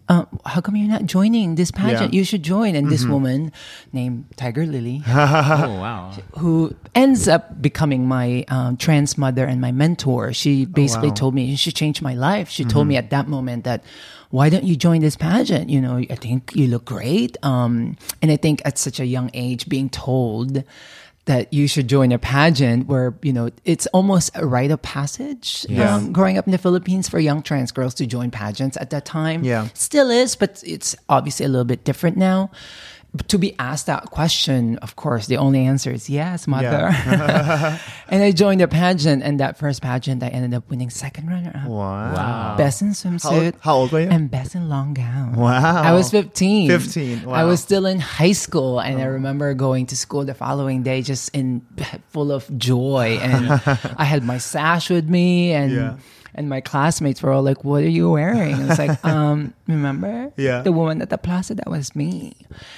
S4: uh, how come you're not joining this pageant?
S1: Yeah.
S4: You should join. And this woman named Tiger Lily,
S2: Oh, wow.
S4: who ends up becoming my um, trans mother and my mentor, she basically
S1: wow.
S4: told me, she changed my life. She told me at that moment that, why don't you join this pageant? You know, I think you look great. Um, and I think at such a young age, being told that you should join a pageant where, you know, it's almost a rite of passage.
S1: Yeah.
S4: Um, growing up in the Philippines for young trans girls to join pageants at that time.
S1: Yeah.
S4: Still is, but it's obviously a little bit different now. But to be asked that question, of course, the only answer is yes, mother.
S1: Yeah.
S4: And I joined a pageant, and that first pageant, I ended up winning second runner-up.
S1: Wow.
S2: Wow.
S4: Best in
S1: How,
S4: swimsuit.
S1: how old were you?
S4: And best in long gown.
S1: Wow.
S4: I was fifteen.
S1: fifteen. Wow.
S4: I was still in high school, and I remember going to school the following day just in full of joy. And I had my sash with me, and
S1: Yeah.
S4: and my classmates were all like, "What are you wearing?" And it's like, um, remember?
S1: Yeah.
S4: The woman at the plaza, that was me.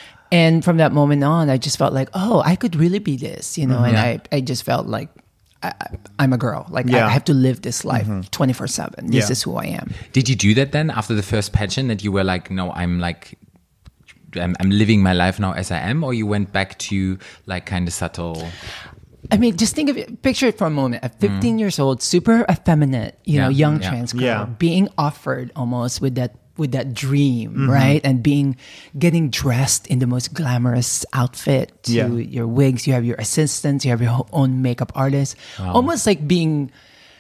S4: And from that moment on, I just felt like, oh, I could really be this, you know. And I, I just felt like I, I- I'm a girl. Like
S1: Yeah.
S4: I have to live this life twenty-four seven. This
S1: Yeah.
S4: is who I am.
S2: Did you do that then after the first pageant that you were like, no, I'm like, I'm, I'm living my life now as I am, or you went back to like kind of subtle?
S4: I mean, just think of it, picture it for a moment. At fifteen years old, super effeminate, you know,
S2: Yeah,
S4: young
S2: yeah.
S4: trans girl,
S1: Yeah.
S4: being offered almost with that with that dream, right? And being getting dressed in the most glamorous outfit to
S1: Yeah.
S4: your wigs. You have your assistants, you have your ho- own makeup artist. Almost like being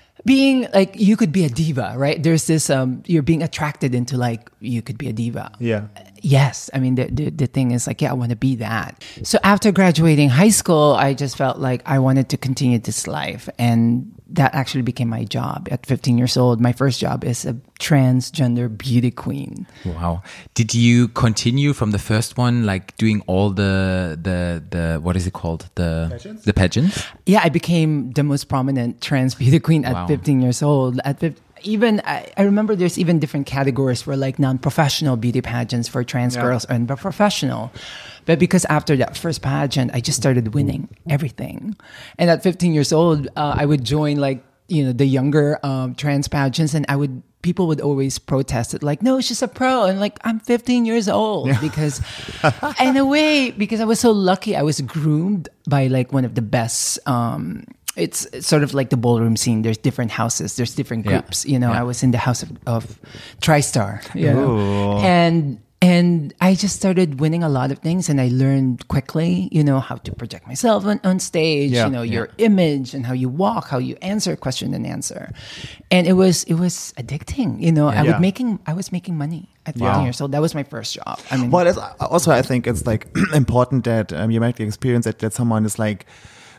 S4: being like you could be a diva, right? There's this um you're being attracted into like you could be a diva.
S1: Yeah.
S4: Yes. I mean, the, the, the thing is like, yeah, I want to be that. So after graduating high school, I just felt like I wanted to continue this life. And that actually became my job at fifteen years old. My first job is a transgender beauty queen.
S2: Wow. Did you continue from the first one, like doing all the, the, the, what is it called? The
S1: Pageants?
S2: the pageants?
S4: Yeah, I became the most prominent trans beauty queen at
S2: Wow.
S4: fifteen years old. At fif- even I, I remember there's even different categories for like non-professional beauty pageants for trans
S1: Yeah.
S4: girls and professional. But because after that first pageant, I just started winning everything. And at fifteen years old, uh, I would join like, you know, the younger um, trans pageants, and I would people would always protest it like, no, she's a pro. And like, I'm fifteen years old because in a way, because I was so lucky, I was groomed by like one of the best, um, it's it's sort of like the ballroom scene. There's different houses, there's different
S2: Yeah.
S4: groups. You know,
S2: Yeah.
S4: I was in the house of, of TriStar, you know,
S1: Ooh.
S4: and and I just started winning a lot of things, and I learned quickly, you know, how to project myself on, on stage,
S1: Yeah.
S4: you know, your image and how you walk, how you answer question and answer, and it was it was addicting. You know, I
S1: Yeah.
S4: was making I was making money at fifteen
S1: Wow.
S4: years old. That was my first job. I mean,
S1: Well, it's also I think it's like important that um, you make the experience that, that someone is like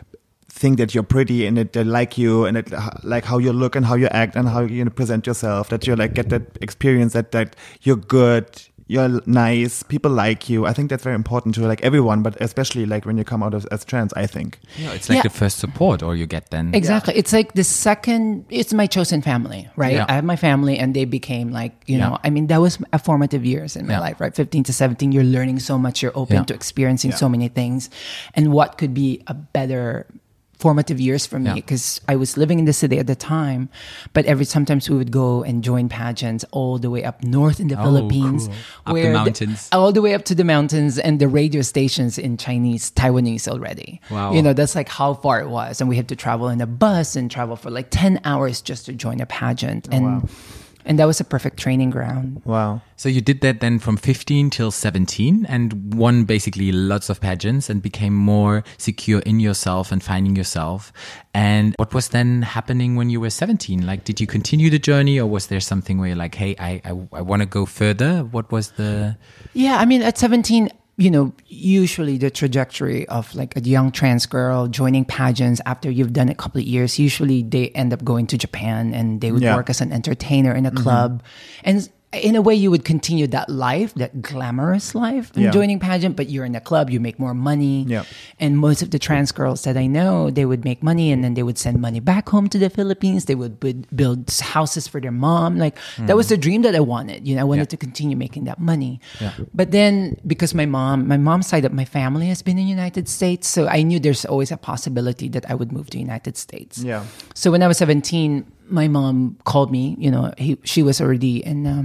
S1: think that you're pretty and that they like you and that uh, like how you look and how you act and how you present yourself, that you like get that experience that that you're good, you're nice, people like you. I think that's very important to like everyone, but especially like when you come out as, as trans, I think.
S2: Yeah, it's like
S4: Yeah.
S2: the first support or you get then.
S4: Exactly. It's like the second, it's my chosen family, right?
S2: Yeah.
S4: I have my family and they became like, you know,
S2: Yeah.
S4: I mean, that was a formative years in my
S2: Yeah.
S4: life, right? fifteen to seventeen, you're learning so much, you're open
S2: Yeah.
S4: to experiencing
S1: Yeah.
S4: so many things. And what could be a better formative years for me?
S2: Yeah.
S4: Because I was living in the city at the time, but every, sometimes we would go and join pageants all the way up north in the
S2: Oh,
S4: Philippines.
S2: cool. Up the mountains.
S4: all the way up to the mountains and the radio stations in Chinese, Taiwanese already.
S2: Wow.
S4: You know, that's like how far it was. And we had to travel in a bus and travel for like ten hours just to join a pageant. And
S1: wow.
S4: and that was a perfect training ground.
S1: Wow.
S2: So you did that then from fifteen till seventeen and won basically lots of pageants and became more secure in yourself and finding yourself. And what was then happening when you were seventeen? Like, did you continue the journey or was there something where you're like, hey, I, I, I want to go further? What was the...
S4: Yeah, I mean, at seventeen, you know, usually the trajectory of like a young trans girl joining pageants after you've done a couple of years, usually they end up going to Japan and they would
S1: Yeah.
S4: work as an entertainer in a club. And in a way, you would continue that life, that glamorous life, in
S1: Yeah.
S4: joining pageant, but you're in a club, you make more money.
S1: Yeah.
S4: And most of the trans girls that I know, they would make money and then they would send money back home to the Philippines. They would bud- build houses for their mom. Like that was the dream that I wanted. You know, I wanted
S2: Yeah.
S4: to continue making that money.
S2: Yeah.
S4: But then because my mom, my mom's side of my family has been in the United States, so I knew there's always a possibility that I would move to the United States.
S1: Yeah.
S4: So when I was seventeen, my mom called me. You know, he, she was already in um,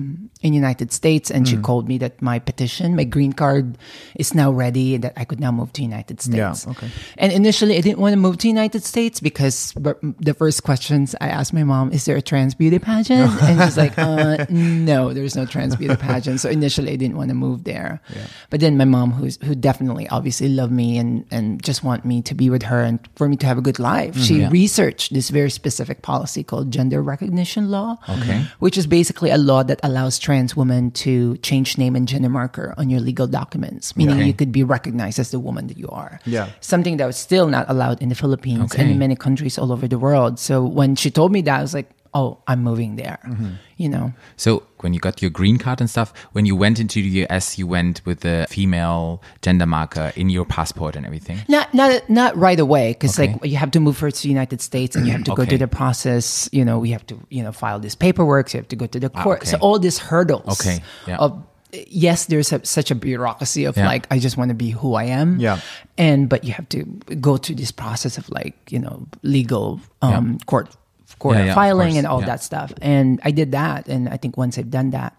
S4: in United States, and she called me that my petition, my green card, is now ready, that I could now move to United States.
S1: Yeah, okay.
S4: And initially, I didn't want to move to United States because but the first questions I asked my mom, is there a trans beauty pageant? And she's like, uh, no, there's no trans beauty pageant. So initially, I didn't want to move there.
S1: Yeah.
S4: But then my mom, who's, who definitely obviously loved me and, and just want me to be with her and for me to have a good life, she
S2: Yeah.
S4: researched this very specific policy called gender recognition law,
S2: Okay.
S4: which is basically a law that allows trans women to change name and gender marker on your legal documents, meaning
S2: Okay.
S4: you could be recognized as the woman that you are.
S1: Yeah.
S4: Something that was still not allowed in the Philippines
S2: Okay.
S4: and in many countries all over the world. So when she told me that, I was like, oh, I'm moving there. You know?
S2: So when you got your green card and stuff, when you went into the U S, you went with the female gender marker in your passport and everything?
S4: Not not not right away, because
S2: Okay.
S4: like you have to move first to the United States and you have to go
S2: Okay.
S4: through the process. You know, we have to you know file this paperwork. So you have to go to the court.
S2: okay.
S4: So all these hurdles.
S2: Okay, yeah.
S4: Of yes, there's a, such a bureaucracy of
S2: Yeah.
S4: like I just want to be who I am.
S1: Yeah.
S4: And but you have to go through this process of like you know legal um, court court
S2: Yeah, yeah, of
S4: filing
S2: course.
S4: and all
S2: Yeah.
S4: that stuff. And I did that, and I think once I've done that.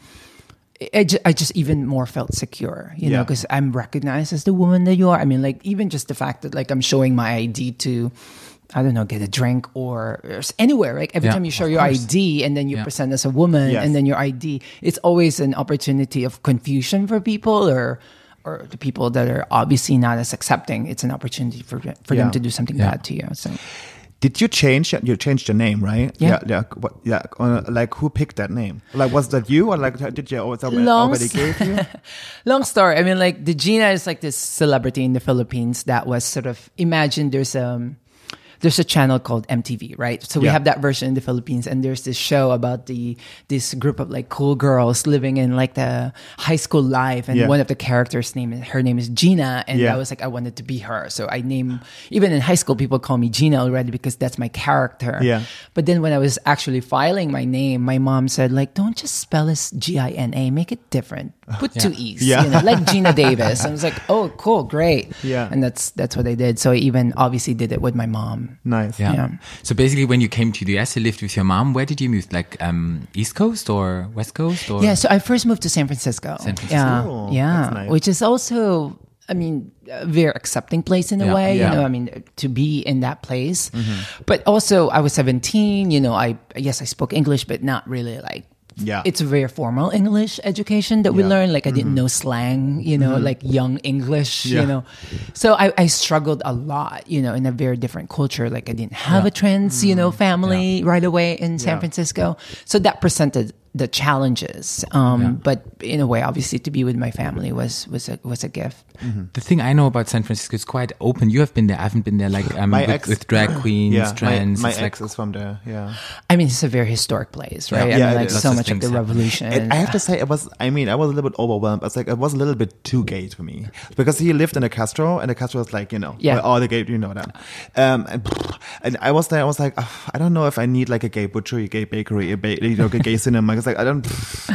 S4: I just, I just even more felt secure, you know,
S1: Yeah.
S4: because I'm recognized as the woman that you are. I mean, like, even just the fact that, like, I'm showing my I D to, I don't know, get a drink or, or anywhere. Like, every
S2: Yeah,
S4: time you show
S2: of
S4: your
S2: course.
S4: I D and then you
S2: Yeah.
S4: present as a woman
S1: Yes.
S4: and then your I D, it's always an opportunity of confusion for people or or the people that are obviously not as accepting. It's an opportunity for for
S1: Yeah.
S4: them to do something
S2: Yeah.
S4: bad to you. So,
S1: Did you change? You changed your name, right?
S4: Yeah.
S1: Yeah. Yeah. What, yeah. Uh, like, who picked that name? Like, was that you, or like, did you always already
S4: Long
S1: already
S4: s-
S1: gave you?
S4: long story. I mean, like, the Gina is like this celebrity in the Philippines that was sort of, imagine there's um there's a channel called M T V, right? So we
S1: Yeah.
S4: have that version in the Philippines, and there's this show about the this group of like cool girls living in like the high school life, and
S1: Yeah.
S4: one of the characters' name, her name is Gina, and
S1: Yeah.
S4: I was like, I wanted to be her, so I name even in high school people call me Gina already because that's my character.
S1: Yeah.
S4: But then when I was actually filing my name, my mom said like, don't just spell it G I N A, make it different, put two E's,
S1: Yeah.
S4: you know, like Gina Davis. I was like, oh, cool, great.
S1: Yeah.
S4: And that's that's what I did. So I even obviously did it with my mom.
S1: Nice.
S2: Yeah.
S4: Yeah.
S2: So basically, when you came to the U S, you lived with your mom. Where did you move? Like um, East Coast or West Coast? Or
S4: Yeah, so I first moved to San Francisco.
S2: San Francisco.
S4: Yeah,
S1: Oh,
S4: yeah,
S1: that's nice.
S4: which is also, I mean, a very accepting place in a
S2: Yeah,
S4: way.
S2: yeah.
S4: You know, I mean, to be in that place. But also, I was seventeen. You know, I yes, I spoke English, but not really like.
S1: Yeah.
S4: It's a very formal English education that we
S1: Yeah.
S4: learned. Like I didn't know slang, you know, like young English,
S1: Yeah.
S4: you know. So I, I struggled a lot, you know, in a very different culture. Like I didn't have a trans, you know, family right away in San
S1: Yeah.
S4: Francisco. So that presented the challenges. Um, But in a way, obviously, to be with my family was was a was a gift.
S2: The thing I know about San Francisco is quite open. You have been there. I haven't been there. Like um,
S1: My
S2: with,
S1: ex-
S2: with drag queens,
S1: Yeah. My,
S2: trans.
S1: my
S2: it's like,
S1: ex is from there. Yeah.
S4: I mean, it's a very historic place, right?
S2: Yeah.
S4: I
S1: Yeah,
S4: mean,
S1: it
S4: like
S1: is.
S4: so
S2: Lots of
S4: much of
S2: things
S4: the
S2: happen.
S4: revolution.
S1: And I have to say, it was. I mean, I was a little bit overwhelmed. I was like, it was a little bit too gay for me because he lived in a Castro, and the Castro was like, you know,
S4: Yeah.
S1: all the gay, you know that. Um, and, and I was there. I was like, "Ugh, I don't know if I need like a gay butchery, a gay bakery, a ba- you know, a gay cinema. It's like I don't.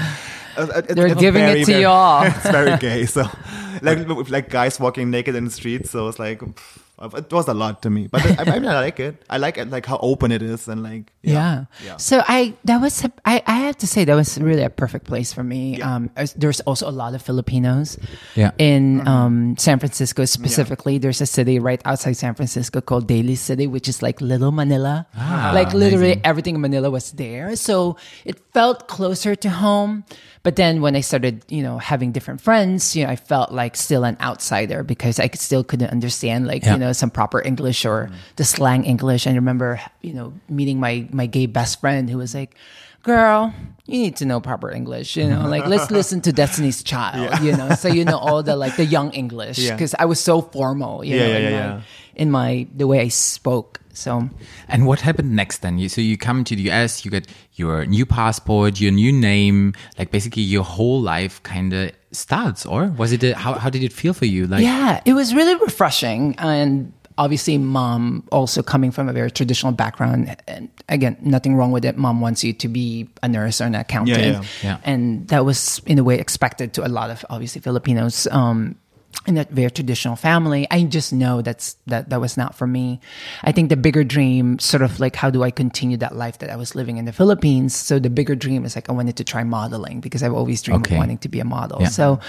S1: It-
S4: They're
S1: it was
S4: giving
S1: very,
S4: it to
S1: very-
S4: y'all.
S1: It's very gay. So, like, with, like guys walking naked in the streets. So it's like. It was a lot to me, but I, I mean, I like it. I like it, like how open it is, and like
S4: Yeah.
S1: Yeah.
S4: So I that was a, I I have to say that was really a perfect place for me.
S1: Yeah.
S4: Um, as- there's also a lot of Filipinos.
S2: Yeah.
S4: In um San Francisco specifically, there's a city right outside San Francisco called Daly City, which is like Little Manila.
S2: Ah,
S4: like literally
S2: amazing.
S4: everything in Manila was there, so it felt closer to home. But then when I started, you know, having different friends, you know, I felt like still an outsider because I could- still couldn't understand, like,
S2: Yeah.
S4: you know, some proper English or the slang English. And I remember, you know, meeting my, my gay best friend who was like, girl, you need to know proper English, you know, like, let's listen to Destiny's Child, you know, so you know all the, like, the young English.
S1: Yeah.
S4: Because I was so formal, you
S1: Yeah,
S4: know,
S1: yeah,
S4: in,
S1: yeah,
S4: my,
S1: yeah.
S4: in my, the way I spoke. So,
S2: And what happened next then? You, so you come to the U S, you get your new passport, your new name, like basically your whole life kind of starts, or was it, a, how, how did it feel for you? Like,
S4: yeah, it was really refreshing. And obviously, mom also coming from a very traditional background. And again, nothing wrong with it. Mom wants you to be a nurse or an accountant.
S1: Yeah, yeah,
S2: yeah.
S4: And that was, in a way, expected to a lot of, obviously, Filipinos. Um, in a very traditional family. I just know that's that that was not for me. I think the bigger dream, sort of like, how do I continue that life that I was living in the Philippines? So the bigger dream is like, I wanted to try modeling because I've always dreamed
S2: Okay.
S4: of wanting to be a model.
S2: Yeah.
S4: So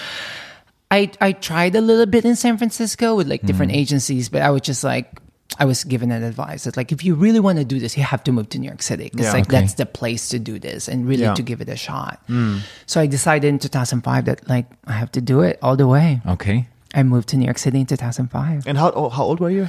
S4: I I tried a little bit in San Francisco with like different agencies, but I was just like, I was given an advice that like, if you really want to do this, you have to move to New York City because
S1: Yeah.
S4: like
S2: Okay.
S4: that's the place to do this and really
S1: Yeah.
S4: to give it a shot. So I decided in two thousand five that like I have to do it all the way.
S2: Okay.
S4: I moved to New York City in two thousand five.
S1: And how oh, how old were you?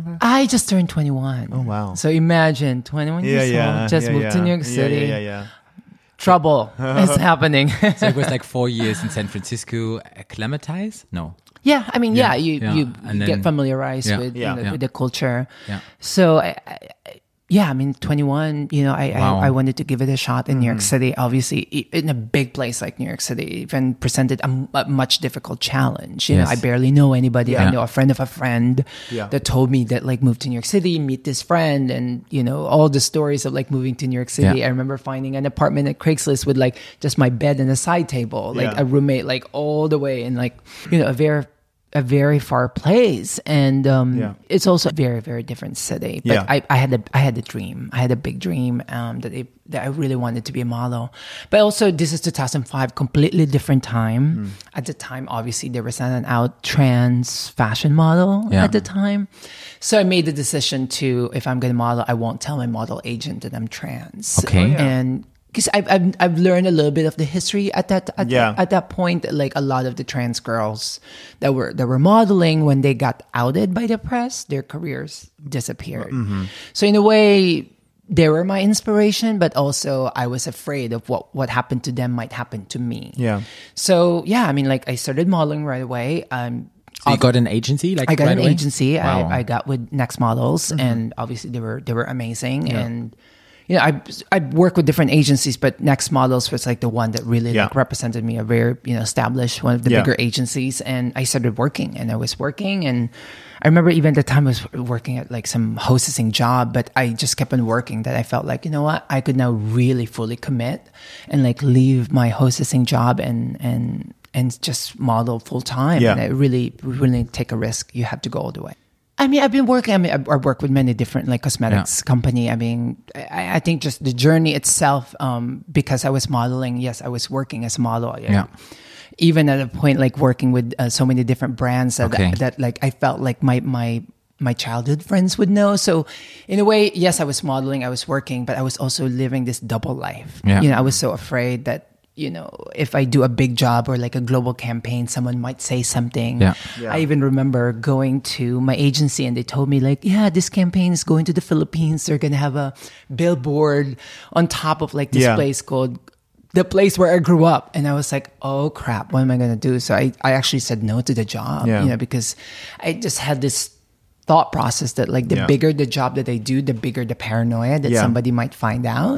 S4: I just turned twenty-one.
S1: Oh, wow.
S4: So imagine twenty-one
S1: Yeah,
S4: years
S1: yeah.
S4: old, just
S1: yeah,
S4: moved
S1: yeah.
S4: to New York
S1: Yeah,
S4: City.
S1: Yeah, yeah, yeah.
S4: Trouble is happening.
S2: So it was like four years in San Francisco. Acclimatize? No.
S4: Yeah, I mean, yeah,
S2: Yeah,
S4: you
S2: yeah.
S4: you
S2: And
S4: get
S2: then-
S4: familiarized
S2: Yeah,
S4: with,
S1: yeah,
S4: you know,
S2: yeah.
S4: with the culture.
S2: Yeah.
S4: So, I, I, yeah, I mean, twenty-one. You know, I,
S2: Wow.
S4: I I wanted to give it a shot in New York City. Obviously, i- in a big place like New York City, even presented a, m- a much difficult challenge. You know,
S2: Yes.
S4: I barely know anybody.
S2: Yeah.
S4: I know a friend of a friend
S1: Yeah.
S4: that told me that like moved to New York City, meet this friend, and you know all the stories of like moving to New York City.
S2: Yeah.
S4: I remember finding an apartment at Craigslist with like just my bed and a side table, like
S1: Yeah.
S4: a roommate, like all the way in like you know a very a very far place, and um,
S1: Yeah.
S4: it's also a very very different city. But
S1: Yeah.
S4: I, I had a I had a dream. I had a big dream um, that it, that I really wanted to be a model. But also, this is two thousand five, completely different time. At the time, obviously, there was not an out trans fashion model
S2: Yeah.
S4: at the time. So I made the decision to, if I'm going to model, I won't tell my model agent that I'm trans.
S2: Okay. Oh, yeah.
S4: And because I've, I've I've learned a little bit of the history at that at,
S1: Yeah.
S4: at that point, like a lot of the trans girls that were that were modeling, when they got outed by the press, their careers disappeared.
S1: Mm-hmm.
S4: So in a way, they were my inspiration, but also I was afraid of what what happened to them might happen to me.
S1: Yeah.
S4: So yeah, I mean, like I started modeling right away. Um,
S2: So you got an agency? Like
S4: I got
S2: right
S4: an
S2: away?
S4: agency.
S2: Wow.
S4: I, I got with Next Models, and obviously they were they were amazing. And you know, I I worked with different agencies, but Next Models was like the one that really
S1: Yeah.
S4: like represented me, a very you know established one of the
S1: Yeah.
S4: bigger agencies. And I started working, and I was working, and I remember even at the time I was working at like some hostessing job, but I just kept on working. That I felt like, you know what, I could now really fully commit and like leave my hostessing job and and. and just model full time.
S1: Yeah.
S4: And I really, really take a risk. You have to go all the way. I mean, I've been working, I mean, I I work with many different like cosmetics company. I mean, I, I think just the journey itself, um, because I was modeling, yes, I was working as a model.
S2: Yeah.
S4: Even at a point like working with uh, so many different brands that,
S2: Okay.
S4: that like I felt like my, my, my childhood friends would know. So in a way, yes, I was modeling, I was working, but I was also living this double life.
S2: Yeah.
S4: You know, I was so afraid that, you know, if I do a big job or like a global campaign, someone might say something.
S2: Yeah.
S1: Yeah.
S4: I even remember going to my agency and they told me like, yeah, this campaign is going to the Philippines. They're going to have a billboard on top of like this
S1: Yeah.
S4: place called the place where I grew up. And I was like, oh crap, what am I going to do? So I, I actually said no to the job,
S1: Yeah.
S4: you know, because I just had this thought process that like the
S1: Yeah.
S4: bigger the job that I do, the bigger the paranoia that
S1: Yeah.
S4: somebody might find out.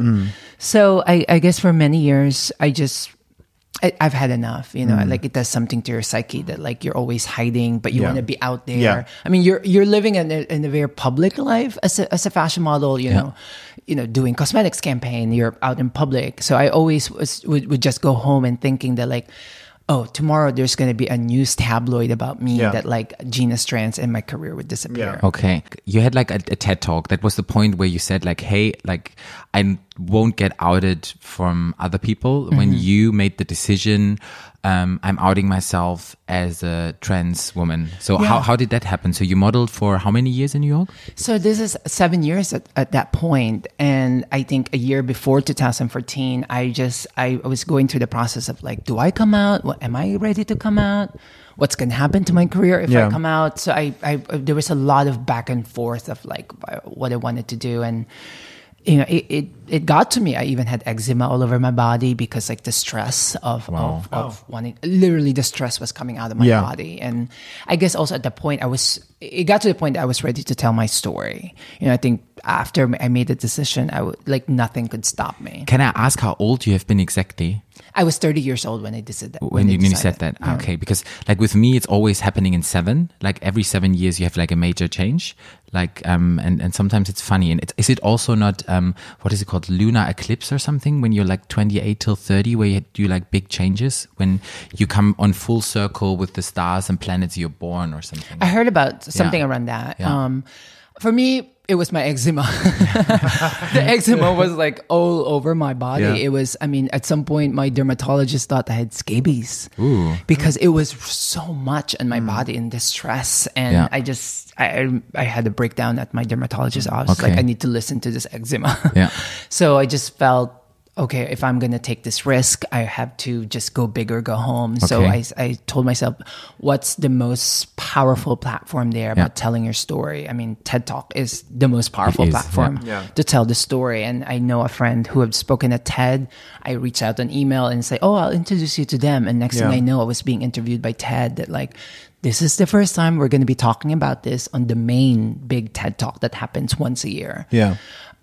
S4: So I, I guess for many years, I just, I, I've had enough, you know, like it does something to your psyche that like you're always hiding, but you
S1: Yeah.
S4: want to be out there.
S1: Yeah.
S4: I mean, you're, you're living in a, in a very public life as a, as a fashion model, you
S2: Yeah.
S4: know, you know, doing cosmetics campaign, you're out in public. So I always was, would, would just go home and thinking that like, oh, tomorrow there's going to be a news tabloid about me
S1: Yeah.
S4: that like Gina Strands and my career would disappear.
S1: Yeah.
S2: Okay. You had like a, a TED talk. That was the point where you said like, hey, like I won't get outed from other people.
S4: Mm-hmm.
S2: When you made the decision, um, I'm outing myself as a trans woman. So how, how did that happen? So you modeled for how many years in New York?
S4: So this is seven years at, at that point, and I think a year before two thousand fourteen, I just I was going through the process of like, do I come out? What, am I ready to come out? What's going to happen to my career if
S1: Yeah.
S4: I come out? So I, I there was a lot of back and forth of like what I wanted to do, and you know, it, it, it got to me. I even had eczema all over my body because like the stress of, of, of wanting, literally the stress was coming out of my
S1: Yeah.
S4: body. And I guess also at the point I was, it got to the point that I was ready to tell my story. You know, I think after I made the decision, I would, like nothing could stop me.
S2: Can I ask how old you have been exactly?
S4: I was thirty years old when I decided that.
S2: When
S4: I
S2: you, when you
S4: decided.
S2: said that,
S4: Yeah.
S2: okay, because like with me, it's always happening in seven. Like every seven years, you have like a major change. Like um, and and sometimes it's funny. And it's, is it also not um, what is it called? called lunar eclipse or something, when you're like twenty-eight till thirty, where you do like big changes, when you come on full circle with the stars and planets you're born or something.
S4: I heard about something
S2: Yeah.
S4: around that.
S2: Yeah.
S4: Um, for me, it was my eczema. The eczema was like all over my body.
S1: Yeah.
S4: It was, I mean, at some point, my dermatologist thought I had scabies because it was so much in my body and the stress. And
S2: Yeah.
S4: I just, I, I had a breakdown at my dermatologist office.
S2: Okay.
S4: Like, I need to listen to this eczema.
S2: Yeah.
S4: So I just felt, okay, if I'm going to take this risk, I have to just go big or go home. So
S2: Okay.
S4: I, I told myself, what's the most powerful platform there about
S2: Yeah.
S4: telling your story? I mean, TED Talk is the most powerful
S2: It is,
S4: platform
S1: yeah. Yeah.
S4: to tell the story. And I know a friend who had spoken at TED. I reach out an email and say, oh, I'll introduce you to them. And next
S1: Yeah.
S4: thing I know, I was being interviewed by TED that like, this is the first time we're going to be talking about this on the main big TED Talk that happens once a year.
S1: Yeah.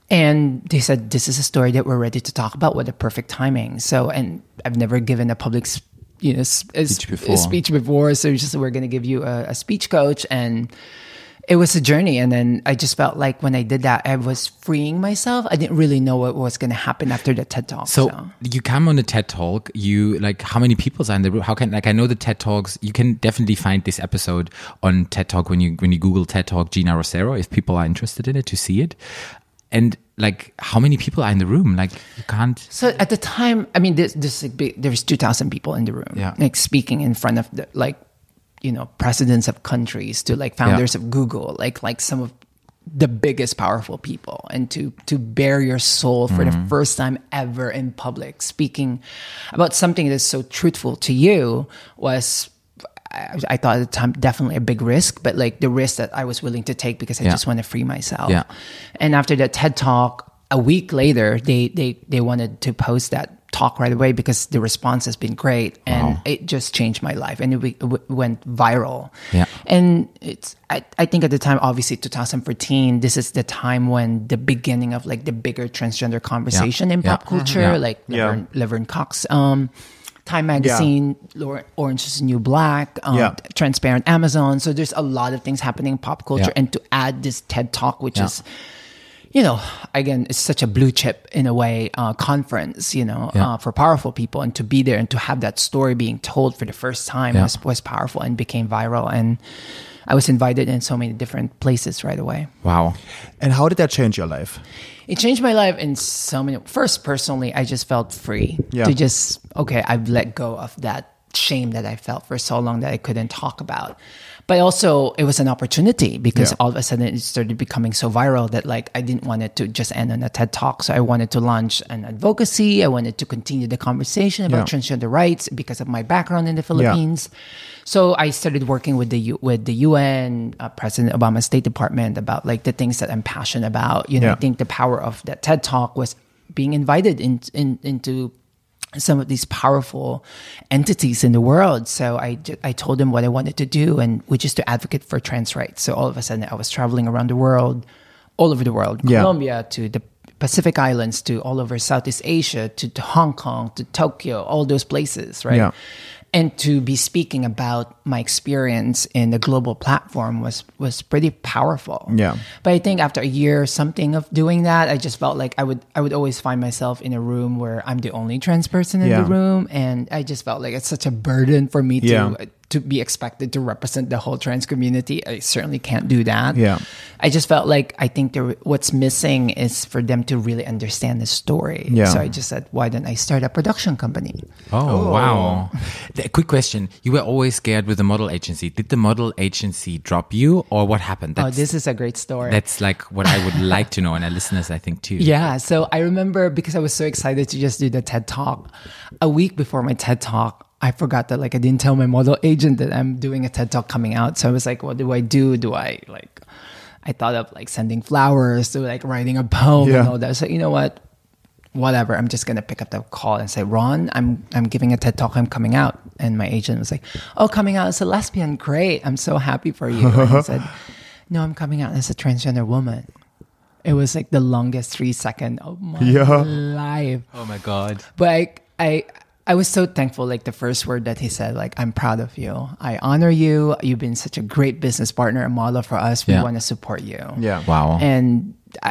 S4: And they said, this is a story that we're ready to talk about. What a perfect timing. So, and I've never given a public, s- you know, s- a
S2: Speech
S4: sp-
S2: before.
S4: a speech before. So it's just, we're going to give you a, a speech coach. And it was a journey. And then I just felt like when I did that, I was freeing myself. I didn't really know what was going to happen after the TED Talk.
S2: So,
S4: So,
S2: you come on the TED Talk, you like, how many people are in the room? How can, like, I know the TED Talks, you can definitely find this episode on TED Talk when you, when you Google TED Talk Gina Rosero, if people are interested in it to see it. And like, how many people are in the room? Like, you can't.
S4: so at the time, I mean, this, this like big, there was two thousand people in the room,
S2: Yeah.
S4: like speaking in front of the, like, you know, presidents of countries to like founders
S2: Yeah.
S4: of Google, like, like some of the biggest powerful people, and to, to bare your soul for
S2: Mm-hmm.
S4: the first time ever in public, speaking about something that's so truthful to you was, I, I thought at the time, definitely a big risk, but like the risk that I was willing to take because I
S2: Yeah.
S4: just want to free myself.
S2: Yeah.
S4: And after that TED Talk, a week later, they, they, they wanted to post that talk right away because the response has been great, and
S2: Wow.
S4: it just changed my life, and it w- w- went viral.
S2: Yeah.
S4: And it's, I, I think at the time, obviously twenty fourteen, this is the time when the beginning of like the bigger transgender conversation in
S2: Yeah.
S4: pop culture,
S2: Yeah.
S4: like
S1: Yeah.
S4: Laverne, Laverne Cox, um, Time Magazine, Lor- Orange is the New Black, um,
S1: Yeah.
S4: Transparent Amazon. So there's a lot of things happening in pop culture.
S2: Yeah.
S4: And to add this TED Talk, which
S2: Yeah.
S4: is, you know, again, it's such a blue chip in a way uh, conference, you know,
S2: Yeah.
S4: uh, for powerful people, and to be there and to have that story being told for the first time
S2: Yeah.
S4: was, was powerful and became viral. And I was invited in so many different places right away.
S2: Wow.
S1: And how did that change your life?
S4: It changed my life in so many. First, personally, I just felt free
S1: Yeah.
S4: to just, okay, I've let go of that shame that I felt for so long that I couldn't talk about. But also, it was an opportunity because
S1: Yeah.
S4: all of a sudden it started becoming so viral that like I didn't want it to just end on a TED Talk. So I wanted to launch an advocacy. I wanted to continue the conversation about
S1: Yeah.
S4: transgender rights because of my background in the Philippines. So I started working with the U, with the U N, uh, President Obama's State Department about like the things that I'm passionate about. You know,
S1: Yeah.
S4: I think the power of that TED Talk was being invited in, in into some of these powerful entities in the world. So I, ju- I told them what I wanted to do, and which is to advocate for trans rights. So all of a sudden I was traveling around the world, all over the world,
S1: Yeah.
S4: Colombia to the Pacific Islands, to all over Southeast Asia, to, to Hong Kong, to Tokyo, all those places, right?
S1: Yeah.
S4: And to be speaking about my experience in the global platform was was pretty powerful.
S1: Yeah.
S4: But I think after a year or something of doing that, I just felt like I would I would always find myself in a room where I'm the only trans person in
S1: Yeah.
S4: the room, and I just felt like it's such a burden for me to
S1: Yeah.
S4: to be expected to represent the whole trans community. I certainly can't do that.
S1: Yeah.
S4: I just felt like I think there, what's missing is for them to really understand the story.
S1: Yeah.
S4: So I just said, why don't I start a production company?
S2: Oh, wow. A quick question. You were always scared with the model agency. Did the model agency drop you, or what happened?
S4: Oh, this is a great story.
S2: That's like what I would like to know, and our listeners, I think, too.
S4: Yeah. So I remember because I was so excited to just do the TED Talk. A week before my TED Talk, I forgot that like I didn't tell my model agent that I'm doing a TED Talk coming out. So I was like, what do I do? Do I like, I thought of like sending flowers to like writing a poem
S1: Yeah.
S4: and all that. So you know what? Whatever. I'm just gonna pick up the call and say, Ron, I'm I'm giving a TED Talk. I'm coming out. And my agent was like, oh, coming out as a lesbian. Great. I'm so happy for you. And I said, no, I'm coming out as a transgender woman. It was like the longest three second of my
S1: Yeah.
S4: life.
S2: Oh, my God.
S4: But I, I, I was so thankful. Like the first word that he said, like, I'm proud of you. I honor you. You've been such a great business partner and model for us. We
S2: Yeah.
S4: want to support you.
S1: Yeah.
S2: Wow.
S4: And I,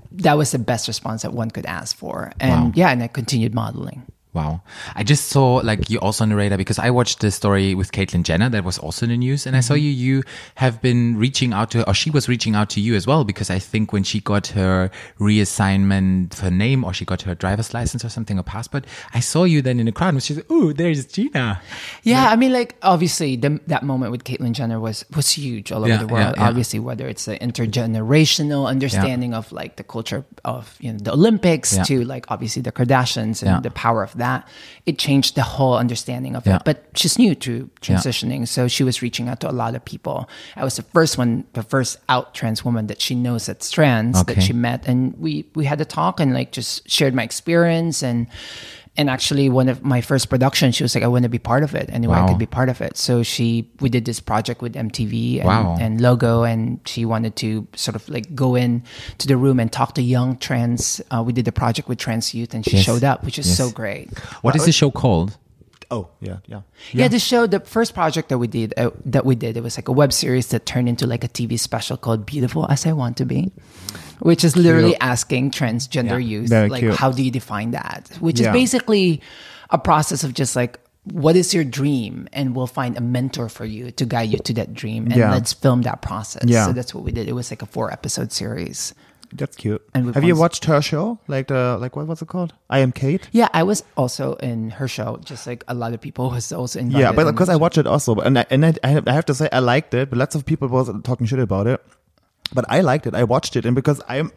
S4: that was the best response that one could ask for. And
S2: Wow.
S4: yeah, and I continued modeling.
S2: Wow. I just saw like you also on the radar because I watched the story with Caitlyn Jenner that was also in the news, and I saw you you have been reaching out to her, or she was reaching out to you as well, because I think when she got her reassignment for name, or she got her driver's license or something, or passport, I saw you then in the crowd and she's like, oh, there's Gina.
S4: Yeah, I mean, like obviously the, that moment with Caitlyn Jenner was was huge all over
S2: Yeah,
S4: the world.
S2: yeah, yeah.
S4: Obviously, whether it's the intergenerational understanding of like the culture of you know the Olympics
S2: Yeah.
S4: to like obviously the Kardashians and
S2: Yeah.
S4: the power of that, it changed the whole understanding of
S2: Yeah.
S4: it. But she's new to transitioning, so she was reaching out to a lot of people. I was the first one, the first out trans woman that she knows that's trans
S2: Okay.
S4: that she met, and we we had a talk and like just shared my experience and. And actually, one of my first productions, she was like, "I want to be part of it. Anyway, I
S2: Wow.
S4: could be part of it." So she, we did this project with M T V and,
S2: Wow.
S4: and Logo, and she wanted to sort of like go in to the room and talk to young trans. Uh, we did the project with trans youth, and she
S2: Yes.
S4: showed up, which is
S2: Yes.
S4: so great.
S2: What is the show called?
S1: Oh, yeah, yeah.
S4: Yeah, the show, the first project that we did, uh, that we did, it was like a web series that turned into like a T V special called "Beautiful as I Want to Be," which is literally asking transgender
S2: Yeah.
S4: youth,
S1: Very
S4: like,
S1: cute.
S4: how do you define that? Which
S1: Yeah.
S4: is basically a process of just like, what is your dream? And we'll find a mentor for you to guide you to that dream, and
S1: Yeah.
S4: let's film that process.
S1: Yeah.
S4: So that's what we did. It was like a four episode series.
S1: That's cute.
S4: And with
S1: Have you
S4: one-
S1: watched her show? Like the like what was it called? I Am Kate.
S4: Yeah, I was also in her show, just like a lot of people was also invited.
S1: Yeah, but
S4: in
S1: because
S4: the
S1: I
S4: show.
S1: watched it also, and I, and I, I have I have to say I liked it, but lots of people was talking shit about it. But I liked it. I watched it, and because I'm,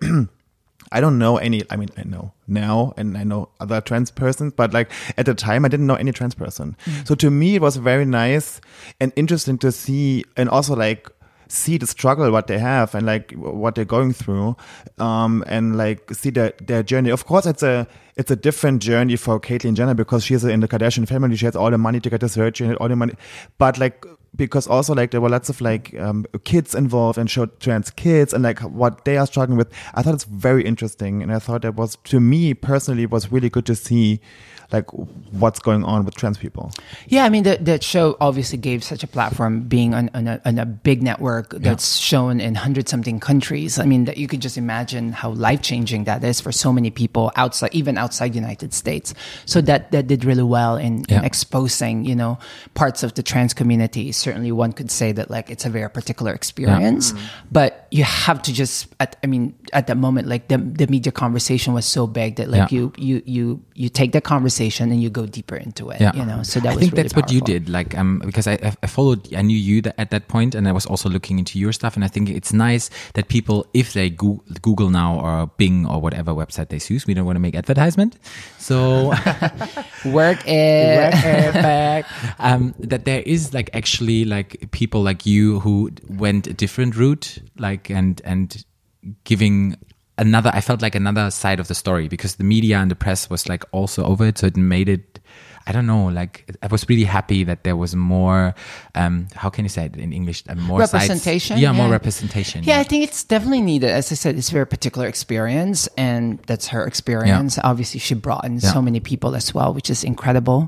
S1: I don't know any. I mean, I know now, and I know other trans persons, but like at the time, I didn't know any trans person. So to me, it was very nice and interesting to see, and also like see the struggle what they have and like what they're going through, um, and like see their their journey. Of course, it's a it's a different journey for Caitlyn Jenner because she's in the Kardashian family. She has all the money to get the surgery, all the money, but like. Because also like there were lots of like um, kids involved and showed trans kids and like what they are struggling with. I thought it's very interesting, and I thought that was, to me personally, was really good to see like what's going on with trans people.
S4: Yeah, I mean, the, that show obviously gave such a platform, being on, on, a, on a big network that's shown in hundred something countries. I mean, that you could just imagine how life changing that is for so many people outside, even outside United States. So that that did really well in,
S2: Yeah.
S4: in exposing, you know, parts of the trans community. Certainly, one could say that like it's a very particular experience, but you have to just, at, I mean, at that moment, like the the media conversation was so big that like
S2: Yeah.
S4: you you you you take that conversation and you go deeper into it.
S2: Yeah.
S4: You know, so that
S2: I
S4: was
S2: think
S4: really
S2: that's what you
S4: powerful.
S2: did. Like, um, because I, I followed, I knew you that, at that point, and I was also looking into your stuff. And I think it's nice that people, if they go, Google now or Bing or whatever website they use, we don't want to make advertisement. So,
S4: Work it.
S2: back. Um, that there is like actually like people like you who went a different route, like and and giving another. I felt like another side of the story because the media and the press was like also over it, so it made it. I don't know. Like I was really happy that there was more. Um, how can you say it in English? Uh, more sides-
S4: Representation?
S2: Yeah, more
S4: Yeah.
S2: representation.
S4: Yeah, I think it's definitely needed. As I said, it's a very particular experience, and that's her experience. Obviously, she brought in
S2: Yeah.
S4: so many people as well, which is incredible.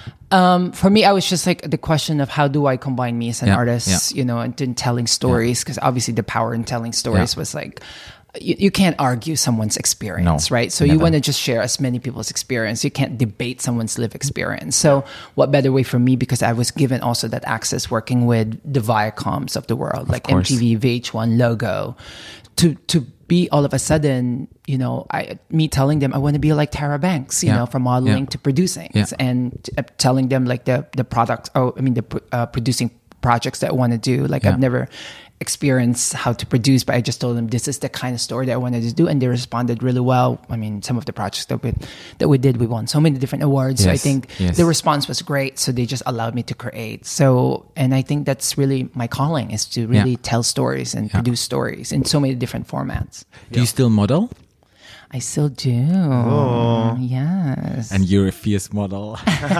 S4: Um, for me, I was just like the question of how do I combine me as an
S2: Yeah,
S4: artist,
S2: yeah.
S4: you know, and in telling stories, because obviously the power in telling stories
S2: Yeah.
S4: was like. You, you can't argue someone's experience,
S2: No,
S4: right? So you
S2: never.
S4: want to just share as many people's experience. You can't debate someone's lived experience. So what better way for me, because I was given also that access working with the Viacoms of the world, like
S2: course.
S4: M T V, V H one, Logo, to to be all of a sudden, you know, I me telling them I want to be like Tara Banks, you
S2: Yeah.
S4: know, from modeling
S2: Yeah.
S4: to producing,
S2: Yeah.
S4: and uh, telling them like the the product, oh, I mean the pr- uh, producing projects that I want to do. Like
S2: Yeah.
S4: I've never experienced how to produce, but I just told them this is the kind of story that I wanted to do, and they responded really well. I mean, some of the projects that we that we did, we won so many different awards. So I
S2: Yes,
S4: think
S2: yes.
S4: the response was great. So they just allowed me to create. So, and I think that's really my calling, is to really
S2: Yeah.
S4: tell stories and produce stories in so many different formats.
S2: Do you still model?
S4: I still do. Oh. Yes.
S2: And you're a fierce model.